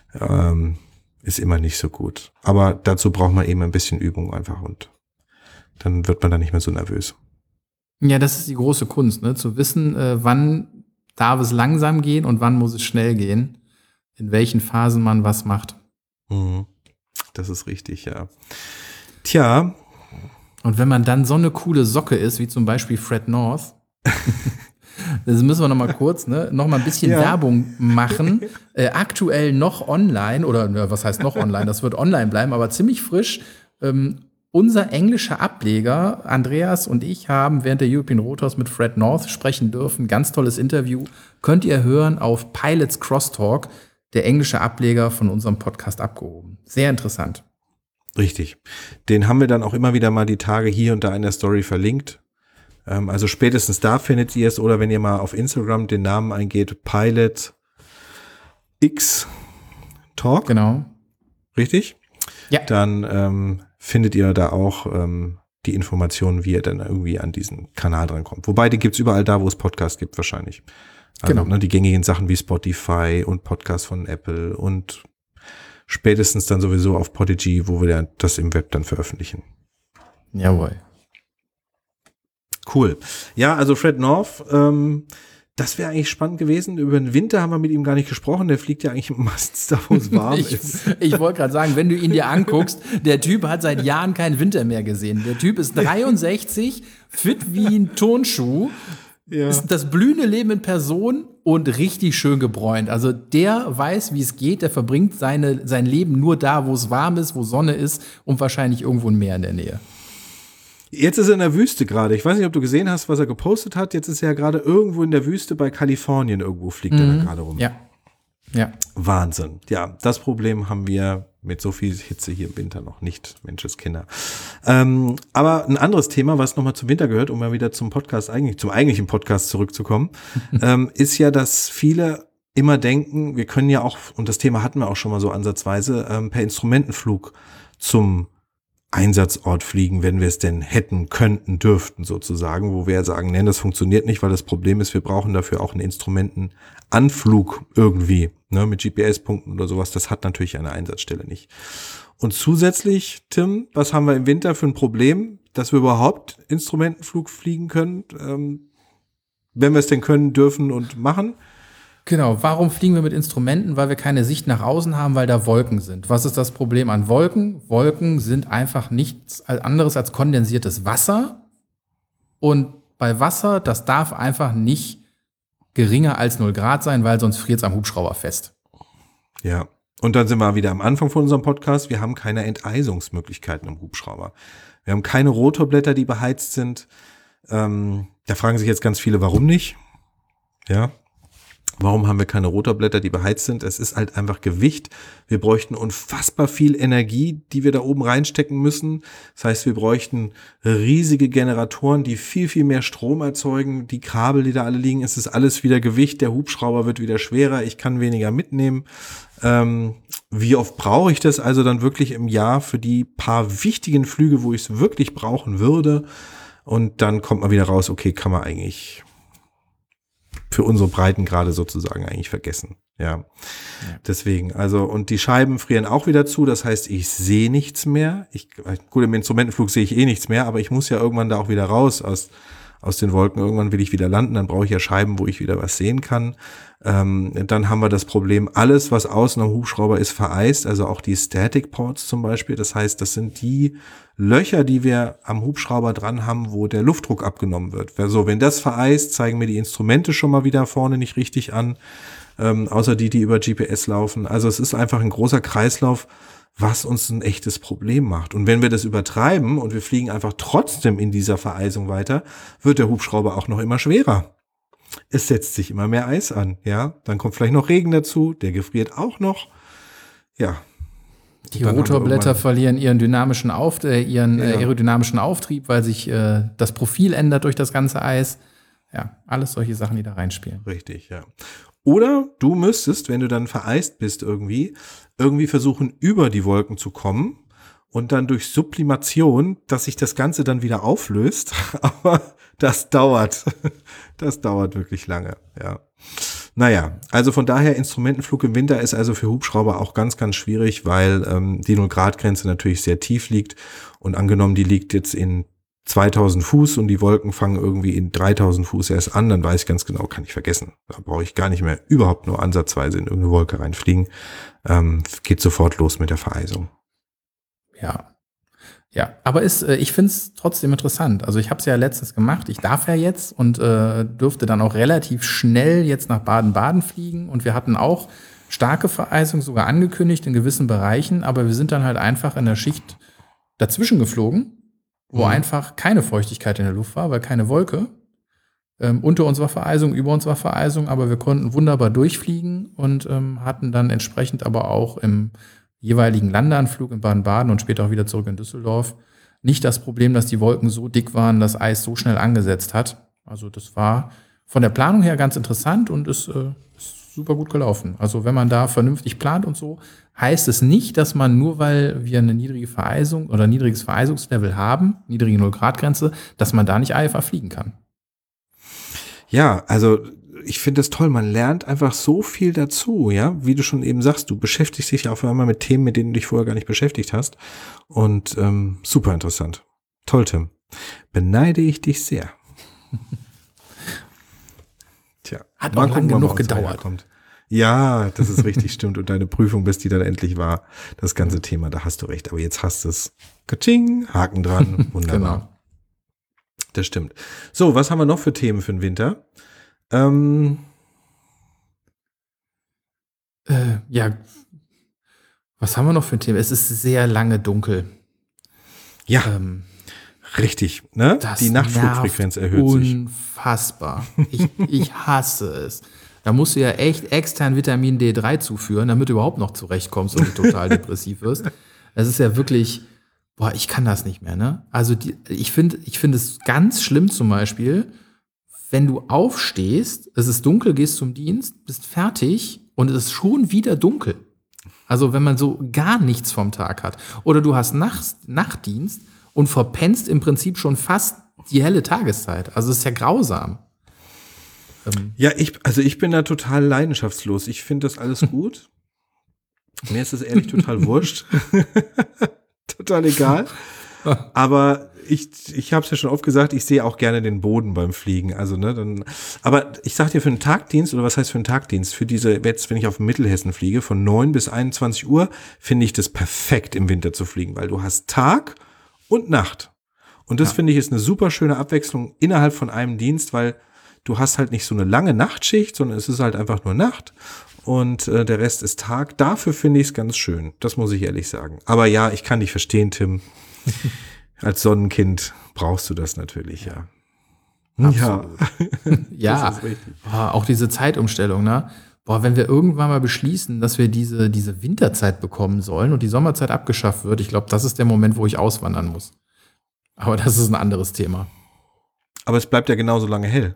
Ist immer nicht so gut. Aber dazu braucht man eben ein bisschen Übung einfach und dann wird man da nicht mehr so nervös. Ja, das ist die große Kunst, ne? Zu wissen, wann darf es langsam gehen und wann muss es schnell gehen, in welchen Phasen man was macht. Das ist richtig, ja. Tja. Und wenn man dann so eine coole Socke ist, wie zum Beispiel Fred North, das müssen wir noch mal kurz, noch mal ein bisschen Werbung machen. Aktuell noch online, oder was heißt noch online, das wird online bleiben, aber ziemlich frisch. Unser englischer Ableger, Andreas und ich, haben während der European Rotors mit Fred North sprechen dürfen. Ganz tolles Interview. Könnt ihr hören auf Pilots Crosstalk, der englische Ableger von unserem Podcast abgehoben. Sehr interessant. Richtig. Den haben wir dann auch immer wieder mal die Tage hier und da in der Story verlinkt. Also spätestens da findet ihr es, oder wenn ihr mal auf Instagram den Namen eingeht, Pilot X Talk. Genau. Richtig? Ja. Dann findet ihr da auch die Informationen, wie ihr dann irgendwie an diesen Kanal drankommt. Wobei, die gibt's überall da, wo es Podcasts gibt wahrscheinlich. Also, genau. Die gängigen Sachen wie Spotify und Podcasts von Apple und spätestens dann sowieso auf Podigy, wo wir das im Web dann veröffentlichen. Jawohl. Cool. Ja, also Fred North, das wäre eigentlich spannend gewesen. Über den Winter haben wir mit ihm gar nicht gesprochen. Der fliegt ja eigentlich meistens da, wo es warm ist. Ich wollte gerade sagen, wenn du ihn dir anguckst, der Typ hat seit Jahren keinen Winter mehr gesehen. Der Typ ist 63, fit wie ein Turnschuh. Ja. Ist das blühende Leben in Person und richtig schön gebräunt. Also der weiß, wie es geht. Der verbringt sein Leben nur da, wo es warm ist, wo Sonne ist und wahrscheinlich irgendwo ein Meer in der Nähe. Jetzt ist er in der Wüste gerade. Ich weiß nicht, ob du gesehen hast, was er gepostet hat. Jetzt ist er ja gerade irgendwo in der Wüste bei Kalifornien irgendwo, fliegt er da gerade rum. Ja. Ja. Wahnsinn. Ja, das Problem haben wir mit so viel Hitze hier im Winter noch nicht, Menscheskinder. Aber ein anderes Thema, was nochmal zum Winter gehört, um mal wieder zum eigentlichen Podcast zurückzukommen, ist ja, dass viele immer denken, wir können ja auch, und das Thema hatten wir auch schon mal so ansatzweise, per Instrumentenflug zum Einsatzort fliegen, wenn wir es denn hätten, könnten, dürften sozusagen, wo wir ja sagen, nein, das funktioniert nicht, weil das Problem ist, wir brauchen dafür auch einen Instrumentenanflug irgendwie, ne, mit GPS-Punkten oder sowas. Das hat natürlich eine Einsatzstelle nicht. Und zusätzlich, Tim, was haben wir im Winter für ein Problem, dass wir überhaupt Instrumentenflug fliegen können, wenn wir es denn können, dürfen und machen? Genau, warum fliegen wir mit Instrumenten? Weil wir keine Sicht nach außen haben, weil da Wolken sind. Was ist das Problem an Wolken? Wolken sind einfach nichts anderes als kondensiertes Wasser. Und bei Wasser, das darf einfach nicht geringer als 0 Grad sein, weil sonst friert es am Hubschrauber fest. Ja, und dann sind wir wieder am Anfang von unserem Podcast. Wir haben keine Enteisungsmöglichkeiten im Hubschrauber. Wir haben keine Rotorblätter, die beheizt sind. Da fragen sich jetzt ganz viele, warum nicht? Ja. Warum haben wir keine Rotorblätter, die beheizt sind? Es ist halt einfach Gewicht. Wir bräuchten unfassbar viel Energie, die wir da oben reinstecken müssen. Das heißt, wir bräuchten riesige Generatoren, die viel, viel mehr Strom erzeugen. Die Kabel, die da alle liegen, es ist alles wieder Gewicht. Der Hubschrauber wird wieder schwerer. Ich kann weniger mitnehmen. Wie oft brauche ich das also dann wirklich im Jahr für die paar wichtigen Flüge, wo ich es wirklich brauchen würde? Und dann kommt man wieder raus, okay, kann man eigentlich für unsere Breitengrade sozusagen eigentlich vergessen. Ja. Deswegen, also, und die Scheiben frieren auch wieder zu, das heißt, ich sehe nichts mehr. Gut, im Instrumentenflug sehe ich eh nichts mehr, aber ich muss ja irgendwann da auch wieder raus aus den Wolken. Irgendwann will ich wieder landen, dann brauche ich ja Scheiben, wo ich wieder was sehen kann. Dann haben wir das Problem, alles, was außen am Hubschrauber ist, vereist, also auch die Static Ports zum Beispiel. Das heißt, das sind die Löcher, die wir am Hubschrauber dran haben, wo der Luftdruck abgenommen wird. Also wenn das vereist, zeigen mir die Instrumente schon mal wieder vorne nicht richtig an, außer die über GPS laufen. Also es ist einfach ein großer Kreislauf, was uns ein echtes Problem macht. Und wenn wir das übertreiben und wir fliegen einfach trotzdem in dieser Vereisung weiter, wird der Hubschrauber auch noch immer schwerer. Es setzt sich immer mehr Eis an, ja. Dann kommt vielleicht noch Regen dazu, der gefriert auch noch. Ja. Die Rotorblätter verlieren ihren aerodynamischen Auftrieb, weil sich das Profil ändert durch das ganze Eis. Ja, alles solche Sachen, die da reinspielen. Richtig, ja. Oder du müsstest, wenn du dann vereist bist irgendwie versuchen, über die Wolken zu kommen und dann durch Sublimation, dass sich das Ganze dann wieder auflöst. Aber das dauert. Das dauert wirklich lange, ja. Naja, also von daher, Instrumentenflug im Winter ist also für Hubschrauber auch ganz, ganz schwierig, weil die 0-Grad-Grenze natürlich sehr tief liegt. Und angenommen, die liegt jetzt in 2000 Fuß und die Wolken fangen irgendwie in 3000 Fuß erst an, dann weiß ich ganz genau, kann ich vergessen. Da brauche ich gar nicht mehr überhaupt nur ansatzweise in irgendeine Wolke reinfliegen. Geht sofort los mit der Vereisung. Ja, aber ich finde es trotzdem interessant. Also ich habe es ja letztens gemacht, ich darf ja jetzt und dürfte dann auch relativ schnell jetzt nach Baden-Baden fliegen. Und wir hatten auch starke Vereisung sogar angekündigt in gewissen Bereichen, aber wir sind dann halt einfach in der Schicht dazwischen geflogen, wo einfach keine Feuchtigkeit in der Luft war, weil keine Wolke. Unter uns war Vereisung, über uns war Vereisung, aber wir konnten wunderbar durchfliegen und hatten dann entsprechend aber auch im jeweiligen Landeanflug in Baden-Baden und später auch wieder zurück in Düsseldorf nicht das Problem, dass die Wolken so dick waren, das Eis so schnell angesetzt hat. Also das war von der Planung her ganz interessant und ist super gut gelaufen. Also wenn man da vernünftig plant und so, heißt es nicht, dass man nur, weil wir eine niedrige Vereisung oder niedriges Vereisungslevel haben, niedrige 0-Grad-Grenze, dass man da nicht IFA fliegen kann. Ja, also ich finde das toll, man lernt einfach so viel dazu, ja, wie du schon eben sagst, du beschäftigst dich ja auf einmal mit Themen, mit denen du dich vorher gar nicht beschäftigt hast und super interessant. Toll, Tim. Beneide ich dich sehr. Tja, hat auch lang genug gedauert. Ja, das ist richtig, stimmt. Und deine Prüfung, bis die dann endlich war, das ganze Thema, da hast du recht. Aber jetzt hast du es. Katsching, Haken dran, wunderbar. Genau. Das stimmt. So, was haben wir noch für Themen für den Winter? Ja, was haben wir noch für ein Thema? Es ist sehr lange dunkel. Ja, richtig. Ne? Die Nachtflugfrequenz erhöht sich. Unfassbar. Ich hasse es. Da musst du ja echt extern Vitamin D3 zuführen, damit du überhaupt noch zurechtkommst und du total depressiv wirst. Das ist ja wirklich, ich kann das nicht mehr, ne? Also ich finde es ganz schlimm zum Beispiel, wenn du aufstehst, es ist dunkel, gehst zum Dienst, bist fertig und es ist schon wieder dunkel. Also wenn man so gar nichts vom Tag hat. Oder du hast Nachtdienst und verpennst im Prinzip schon fast die helle Tageszeit. Also es ist ja grausam. Ja, ich bin da total leidenschaftslos. Ich finde das alles gut. Mir ist es ehrlich total wurscht. Total egal. Aber ich habe es ja schon oft gesagt, ich sehe auch gerne den Boden beim Fliegen. Also, ne, aber ich sag dir, für einen Tagdienst, oder was heißt für einen Tagdienst? Für jetzt, wenn ich auf Mittelhessen fliege, von 9 bis 21 Uhr, finde ich das perfekt im Winter zu fliegen, weil du hast Tag und Nacht. Und das finde ich ist eine super schöne Abwechslung innerhalb von einem Dienst, weil du hast halt nicht so eine lange Nachtschicht, sondern es ist halt einfach nur Nacht und der Rest ist Tag. Dafür finde ich es ganz schön, das muss ich ehrlich sagen. Aber ja, ich kann dich verstehen, Tim. Als Sonnenkind brauchst du das natürlich, ja. Absolut. Ja, das ist richtig. Auch diese Zeitumstellung, ne? Wenn wir irgendwann mal beschließen, dass wir diese Winterzeit bekommen sollen und die Sommerzeit abgeschafft wird, ich glaube, das ist der Moment, wo ich auswandern muss. Aber das ist ein anderes Thema. Aber es bleibt ja genauso lange hell.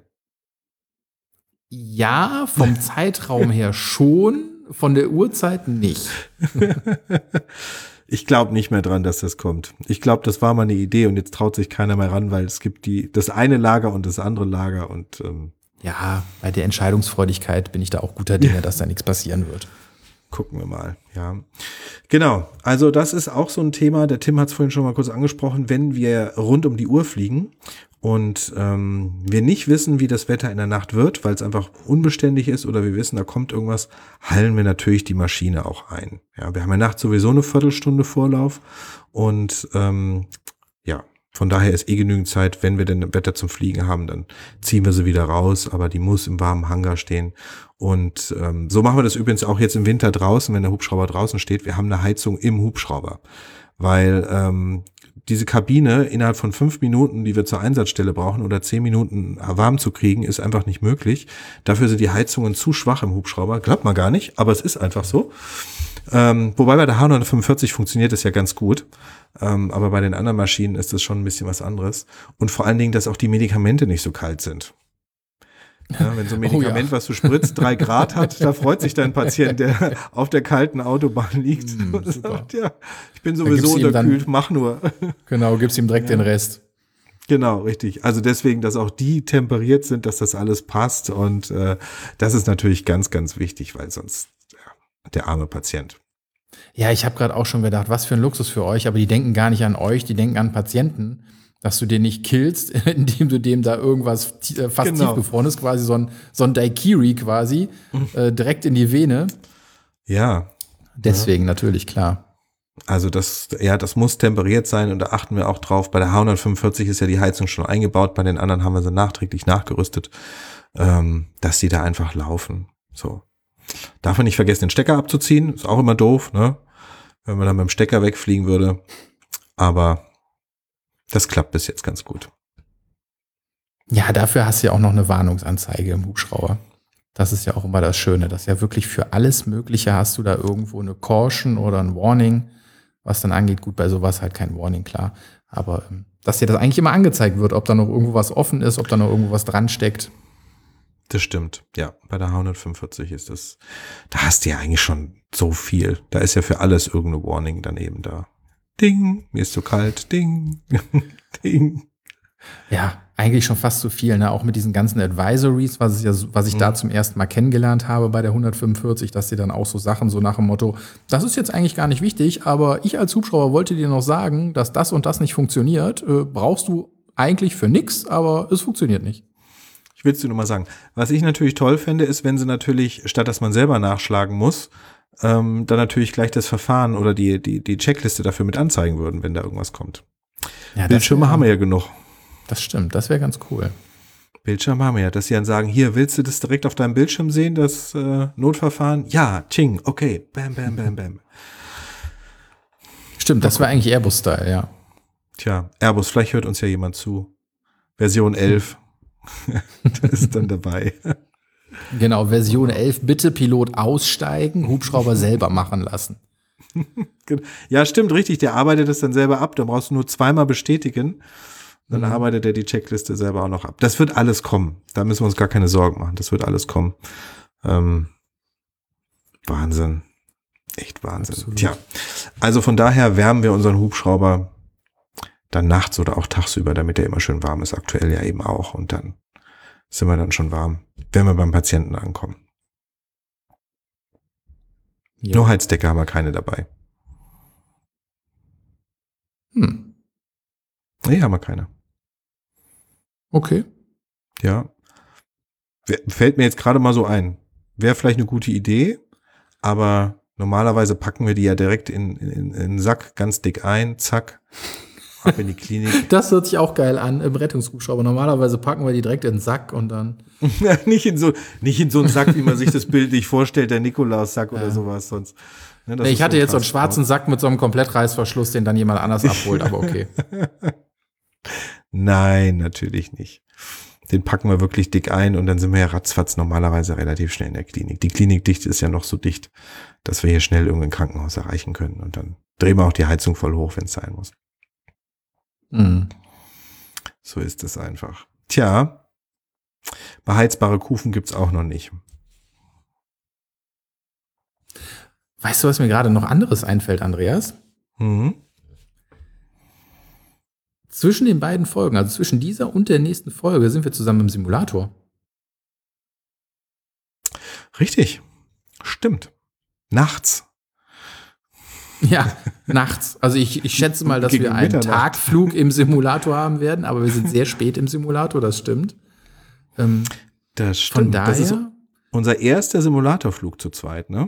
Ja, vom Zeitraum her schon, von der Uhrzeit nicht. Ich glaube nicht mehr dran, dass das kommt. Ich glaube, das war mal eine Idee und jetzt traut sich keiner mehr ran, weil es gibt das eine Lager und das andere Lager und ja, bei der Entscheidungsfreudigkeit bin ich da auch guter Dinge, dass da nichts passieren wird. Gucken wir mal, ja. Genau, also das ist auch so ein Thema, der Tim hat es vorhin schon mal kurz angesprochen, wenn wir rund um die Uhr fliegen und wir nicht wissen, wie das Wetter in der Nacht wird, weil es einfach unbeständig ist oder wir wissen, da kommt irgendwas, hallen wir natürlich die Maschine auch ein. Ja, wir haben ja nachts sowieso eine Viertelstunde Vorlauf und ja, von daher ist genügend Zeit, wenn wir denn Wetter zum Fliegen haben, dann ziehen wir sie wieder raus, aber die muss im warmen Hangar stehen. Und so machen wir das übrigens auch jetzt im Winter draußen, wenn der Hubschrauber draußen steht. Wir haben eine Heizung im Hubschrauber, weil diese Kabine innerhalb von 5 Minuten, die wir zur Einsatzstelle brauchen, oder 10 Minuten warm zu kriegen, ist einfach nicht möglich. Dafür sind die Heizungen zu schwach im Hubschrauber. Glaubt man gar nicht, aber es ist einfach so. Wobei bei der H145 funktioniert das ja ganz gut. Aber bei den anderen Maschinen ist das schon ein bisschen was anderes. Und vor allen Dingen, dass auch die Medikamente nicht so kalt sind. Ja, wenn so ein Medikament, was du spritzt, 3 Grad hat, da freut sich dein Patient, der auf der kalten Autobahn liegt und sagt, ja, ich bin sowieso unterkühlt, mach nur. Genau, gibst ihm direkt den Rest. Genau, richtig. Also deswegen, dass auch die temperiert sind, dass das alles passt und das ist natürlich ganz, ganz wichtig, weil sonst der arme Patient. Ja, ich habe gerade auch schon gedacht, was für ein Luxus für euch, aber die denken gar nicht an euch, die denken an Patienten, dass du den nicht killst, indem du dem da irgendwas fast tiefgefroren ist, quasi so ein Daiquiri quasi, direkt in die Vene. Ja. Deswegen natürlich, klar. Also das muss temperiert sein und da achten wir auch drauf. Bei der H145 ist ja die Heizung schon eingebaut, bei den anderen haben wir sie nachträglich nachgerüstet, dass die da einfach laufen. So. Darf man nicht vergessen, den Stecker abzuziehen, ist auch immer doof, ne? Wenn man dann mit dem Stecker wegfliegen würde. Aber das klappt bis jetzt ganz gut. Ja, dafür hast du ja auch noch eine Warnungsanzeige im Hubschrauber. Das ist ja auch immer das Schöne, dass ja wirklich für alles Mögliche hast du da irgendwo eine Caution oder ein Warning, was dann angeht. Gut, bei sowas halt kein Warning, klar. Aber dass dir das eigentlich immer angezeigt wird, ob da noch irgendwo was offen ist, ob da noch irgendwo was dran steckt. Das stimmt, ja. Bei der H145 ist das, da hast du ja eigentlich schon so viel. Da ist ja für alles irgendeine Warning daneben da. Ding, mir ist zu kalt, ding, ding. Ja, eigentlich schon fast zu viel, ne? Auch mit diesen ganzen Advisories, was ich da zum ersten Mal kennengelernt habe bei der 145, dass sie dann auch so Sachen so nach dem Motto, das ist jetzt eigentlich gar nicht wichtig, aber ich als Hubschrauber wollte dir noch sagen, dass das und das nicht funktioniert. Brauchst du eigentlich für nix, aber es funktioniert nicht. Ich will es dir nur mal sagen. Was ich natürlich toll fände, ist, wenn sie natürlich, statt dass man selber nachschlagen muss, dann natürlich gleich das Verfahren oder die Checkliste dafür mit anzeigen würden, wenn da irgendwas kommt. Ja, Bildschirme haben wir ja genug. Das stimmt, das wäre ganz cool. Bildschirm haben wir ja, dass sie dann sagen, hier, willst du das direkt auf deinem Bildschirm sehen, das Notverfahren? Ja, ching, okay, bam, bam, bam, bam. Stimmt, das war eigentlich Airbus-Style, ja. Tja, Airbus, vielleicht hört uns ja jemand zu. Version 11. Das ist dann dabei. Genau, Version 11, bitte Pilot aussteigen, Hubschrauber selber machen lassen. Ja, stimmt, richtig, der arbeitet es dann selber ab, da brauchst du nur zweimal bestätigen, dann arbeitet er die Checkliste selber auch noch ab. Das wird alles kommen, da müssen wir uns gar keine Sorgen machen, das wird alles kommen. Wahnsinn, echt Wahnsinn. Absolut. Tja, also von daher wärmen wir unseren Hubschrauber dann nachts oder auch tagsüber, damit er immer schön warm ist, aktuell ja eben auch, und dann sind wir dann schon warm, wenn wir beim Patienten ankommen. Ja. Nur Heizdecke haben wir keine dabei. Nee, haben wir keine. Okay. Ja. Fällt mir jetzt gerade mal so ein. Wäre vielleicht eine gute Idee, aber normalerweise packen wir die ja direkt in den Sack ganz dick ein, zack, ab in die Klinik. Das hört sich auch geil an im Rettungshubschrauber. Normalerweise packen wir die direkt in den Sack und dann. nicht in so einen Sack, wie man sich das bildlich vorstellt, der Nikolaus-Sack oder sowas sonst. Ne, nee, ich hatte jetzt so einen schwarzen Sack mit so einem Komplettreißverschluss, den dann jemand anders abholt, aber okay. Nein, natürlich nicht. Den packen wir wirklich dick ein und dann sind wir ja ratzfatz normalerweise relativ schnell in der Klinik. Die Klinikdichte ist ja noch so dicht, dass wir hier schnell irgendein Krankenhaus erreichen können und dann drehen wir auch die Heizung voll hoch, wenn es sein muss. So ist es einfach. Tja, beheizbare Kufen gibt's auch noch nicht. Weißt du, was mir gerade noch anderes einfällt, Andreas? Zwischen den beiden Folgen, also zwischen dieser und der nächsten Folge, sind wir zusammen im Simulator. Richtig. Stimmt. Nachts. Ja, nachts. Also ich schätze mal, dass wir einen Tagflug im Simulator haben werden, aber wir sind sehr spät im Simulator, das stimmt. Das stimmt. Von daher, das ist unser erster Simulatorflug zu zweit, ne?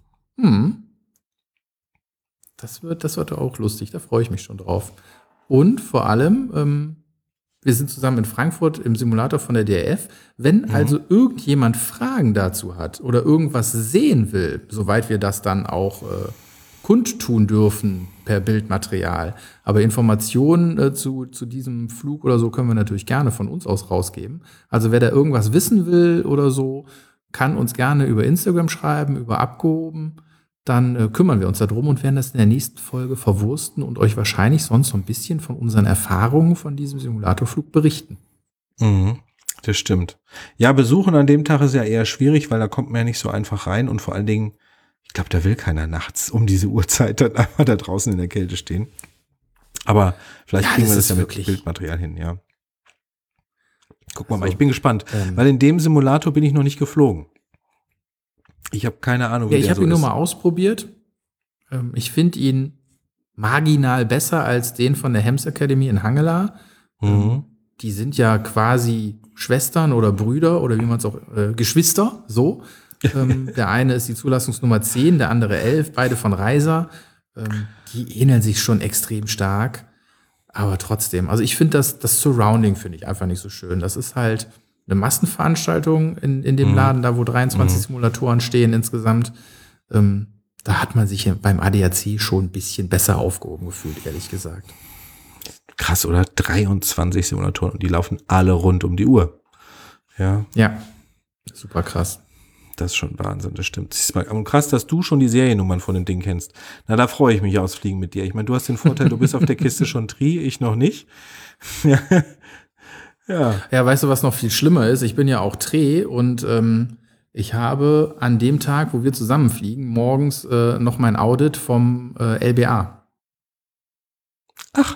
Das wird auch lustig, da freue ich mich schon drauf. Und vor allem, wir sind zusammen in Frankfurt im Simulator von der DRF. Wenn also irgendjemand Fragen dazu hat oder irgendwas sehen will, soweit wir das dann auch kundtun dürfen per Bildmaterial. Aber Informationen zu diesem Flug oder so können wir natürlich gerne von uns aus rausgeben. Also wer da irgendwas wissen will oder so, kann uns gerne über Instagram schreiben, über Abgehoben. Dann kümmern wir uns darum und werden das in der nächsten Folge verwursten und euch wahrscheinlich sonst so ein bisschen von unseren Erfahrungen von diesem Simulatorflug berichten. Das stimmt. Ja, besuchen an dem Tag ist ja eher schwierig, weil da kommt man ja nicht so einfach rein und vor allen Dingen, ich glaube, da will keiner nachts um diese Uhrzeit dann einmal da draußen in der Kälte stehen. Aber vielleicht kriegen wir das ja mit Bildmaterial hin, ja. Gucken wir mal, ich bin gespannt, weil in dem Simulator bin ich noch nicht geflogen. Ich habe keine Ahnung, wie der so ist. Ich habe ihn nur mal ausprobiert. Ich finde ihn marginal besser als den von der Hems Academy in Hangela. Die sind ja quasi Schwestern oder Brüder oder wie man es auch, Geschwister, so. Der eine ist die Zulassungsnummer 10, der andere 11, beide von Reiser. Die ähneln sich schon extrem stark. Aber trotzdem, also ich finde das Surrounding finde ich einfach nicht so schön. Das ist halt eine Massenveranstaltung in dem Laden, da wo 23 Simulatoren stehen insgesamt. Da hat man sich beim ADAC schon ein bisschen besser aufgehoben gefühlt, ehrlich gesagt. Krass, oder? 23 Simulatoren und die laufen alle rund um die Uhr. Ja. Ja, super krass. Das ist schon Wahnsinn, das stimmt. Und krass, dass du schon die Seriennummern von den Dingen kennst. Na, da freue ich mich aufs Fliegen mit dir. Ich meine, du hast den Vorteil, du bist auf der Kiste schon Tri, ich noch nicht. Ja, weißt du, was noch viel schlimmer ist? Ich bin ja auch Tre und ich habe an dem Tag, wo wir zusammenfliegen, morgens noch mein Audit vom LBA. Ach,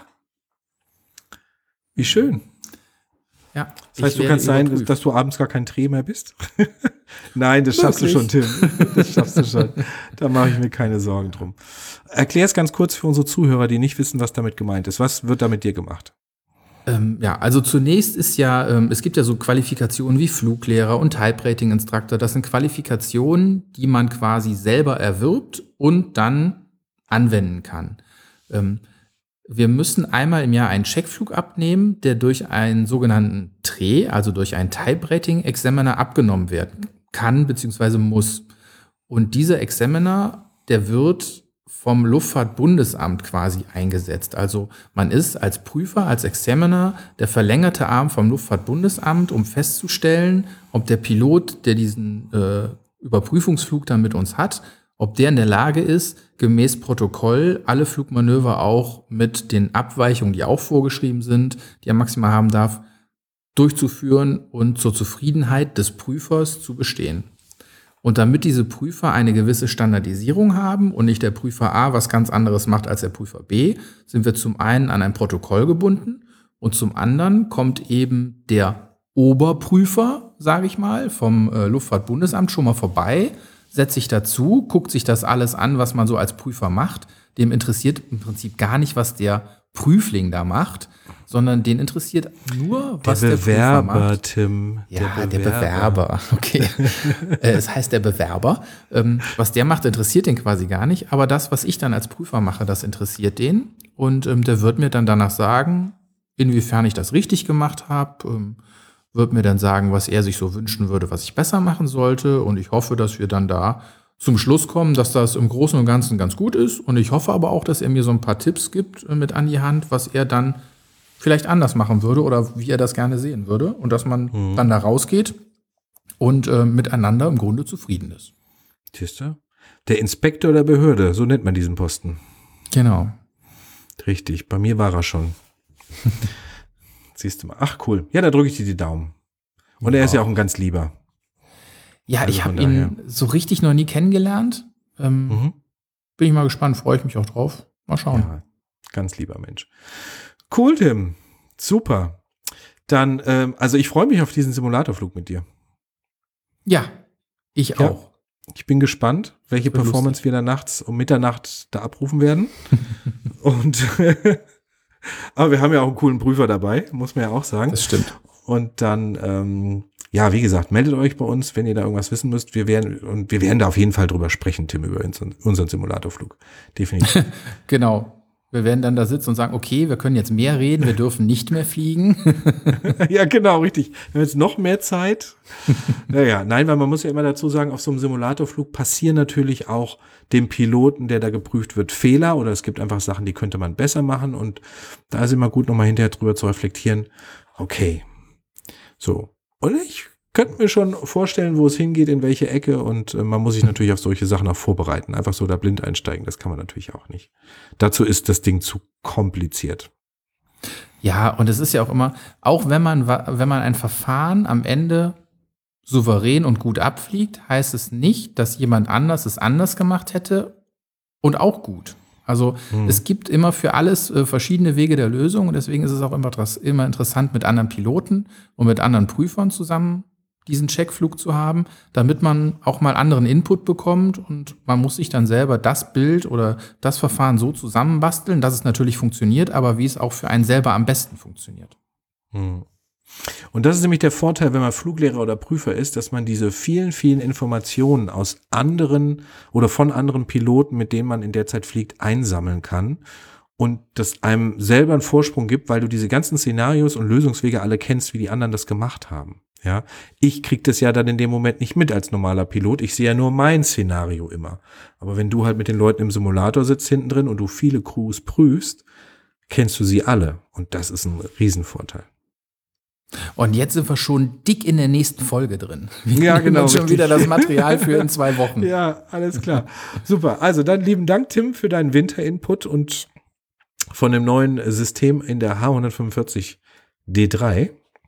wie schön. Ja. Das heißt, du kannst sein, dass du abends gar kein Dreh mehr bist? Nein, das schaffst du schon, Tim. Das schaffst du schon. Da mache ich mir keine Sorgen drum. Erklär es ganz kurz für unsere Zuhörer, die nicht wissen, was damit gemeint ist. Was wird da mit dir gemacht? Also zunächst ist ja, es gibt ja so Qualifikationen wie Fluglehrer und Type-Rating-Instructor. Das sind Qualifikationen, die man quasi selber erwirbt und dann anwenden kann. Wir müssen einmal im Jahr einen Checkflug abnehmen, der durch einen sogenannten TRE, also durch einen Type-Rating-Examiner abgenommen werden kann bzw. muss. Und dieser Examiner, der wird vom Luftfahrtbundesamt quasi eingesetzt. Also man ist als Prüfer, als Examiner der verlängerte Arm vom Luftfahrtbundesamt, um festzustellen, ob der Pilot, der diesen Überprüfungsflug dann mit uns hat, ob der in der Lage ist, gemäß Protokoll alle Flugmanöver auch mit den Abweichungen, die auch vorgeschrieben sind, die er maximal haben darf, durchzuführen und zur Zufriedenheit des Prüfers zu bestehen. Und damit diese Prüfer eine gewisse Standardisierung haben und nicht der Prüfer A was ganz anderes macht als der Prüfer B, sind wir zum einen an ein Protokoll gebunden und zum anderen kommt eben der Oberprüfer, sage ich mal, vom Luftfahrtbundesamt schon mal vorbei, setzt sich dazu, guckt sich das alles an, was man so als Prüfer macht. Dem interessiert im Prinzip gar nicht, was der Prüfling da macht, sondern den interessiert nur, was der Prüfer macht. Tim. Ja, der Bewerber. Okay. Es heißt der Bewerber. Was der macht, interessiert den quasi gar nicht. Aber das, was ich dann als Prüfer mache, das interessiert den. Und der wird mir dann danach sagen, inwiefern ich das richtig gemacht habe. Wird mir dann sagen, was er sich so wünschen würde, was ich besser machen sollte. Und ich hoffe, dass wir dann da zum Schluss kommen, dass das im Großen und Ganzen ganz gut ist. Und ich hoffe aber auch, dass er mir so ein paar Tipps gibt mit an die Hand, was er dann vielleicht anders machen würde oder wie er das gerne sehen würde. Und dass man dann da rausgeht und miteinander im Grunde zufrieden ist. Siehst du? Der Inspektor der Behörde, so nennt man diesen Posten. Genau. Richtig, bei mir war er schon. Siehst du mal. Ach cool. Ja, da drücke ich dir die Daumen. Und er ist ja auch ein ganz Lieber. Ja, also ich habe ihn so richtig noch nie kennengelernt. Bin ich mal gespannt, freue ich mich auch drauf. Mal schauen. Ja, ganz lieber Mensch. Cool, Tim. Super. Dann, also ich freue mich auf diesen Simulatorflug mit dir. Ja, ich auch. Ich bin gespannt, welche Performance wir da nachts um Mitternacht da abrufen werden. Und aber wir haben ja auch einen coolen Prüfer dabei, muss man ja auch sagen. Das stimmt. Und dann, ja, wie gesagt, meldet euch bei uns, wenn ihr da irgendwas wissen müsst. Wir werden da auf jeden Fall drüber sprechen, Tim, über unseren Simulatorflug. Definitiv. Genau. Wir werden dann da sitzen und sagen, okay, wir können jetzt mehr reden, wir dürfen nicht mehr fliegen. Ja, genau, richtig. Wir haben jetzt noch mehr Zeit. Naja, nein, weil man muss ja immer dazu sagen, auf so einem Simulatorflug passieren natürlich auch dem Piloten, der da geprüft wird, Fehler oder es gibt einfach Sachen, die könnte man besser machen und da ist immer gut, nochmal hinterher drüber zu reflektieren. Okay, so. Und ich könnte mir schon vorstellen, wo es hingeht, in welche Ecke und man muss sich natürlich auf solche Sachen auch vorbereiten. Einfach so da blind einsteigen, das kann man natürlich auch nicht. Dazu ist das Ding zu kompliziert. Ja, und es ist ja auch immer, auch wenn man ein Verfahren am Ende souverän und gut abfliegt, heißt es nicht, dass jemand anders es anders gemacht hätte und auch gut. Also es gibt immer für alles verschiedene Wege der Lösung und deswegen ist es auch immer interessant, mit anderen Piloten und mit anderen Prüfern zusammen diesen Checkflug zu haben, damit man auch mal anderen Input bekommt und man muss sich dann selber das Bild oder das Verfahren so zusammenbasteln, dass es natürlich funktioniert, aber wie es auch für einen selber am besten funktioniert. Und das ist nämlich der Vorteil, wenn man Fluglehrer oder Prüfer ist, dass man diese vielen, vielen Informationen aus anderen oder von anderen Piloten, mit denen man in der Zeit fliegt, einsammeln kann und das einem selber einen Vorsprung gibt, weil du diese ganzen Szenarios und Lösungswege alle kennst, wie die anderen das gemacht haben. Ja, ich krieg das ja dann in dem Moment nicht mit als normaler Pilot. Ich sehe ja nur mein Szenario immer. Aber wenn du halt mit den Leuten im Simulator sitzt hinten drin und du viele Crews prüfst, kennst du sie alle. Und das ist ein Riesenvorteil. Und jetzt sind wir schon dick in der nächsten Folge drin. Ja, genau. Schon wieder das Material für in 2 Wochen. Ja, alles klar. Super. Also dann lieben Dank, Tim, für deinen Winter-Input und von dem neuen System in der H145 D3.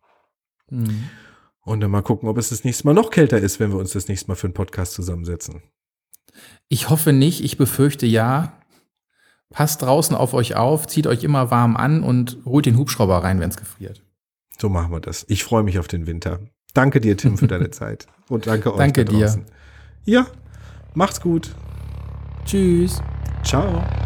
Und dann mal gucken, ob es das nächste Mal noch kälter ist, wenn wir uns das nächste Mal für einen Podcast zusammensetzen. Ich hoffe nicht, ich befürchte ja. Passt draußen auf euch auf, zieht euch immer warm an und holt den Hubschrauber rein, wenn es gefriert. So machen wir das. Ich freue mich auf den Winter. Danke dir, Tim, für deine Zeit. Und danke euch da draußen. Dir. Ja, macht's gut. Tschüss. Ciao.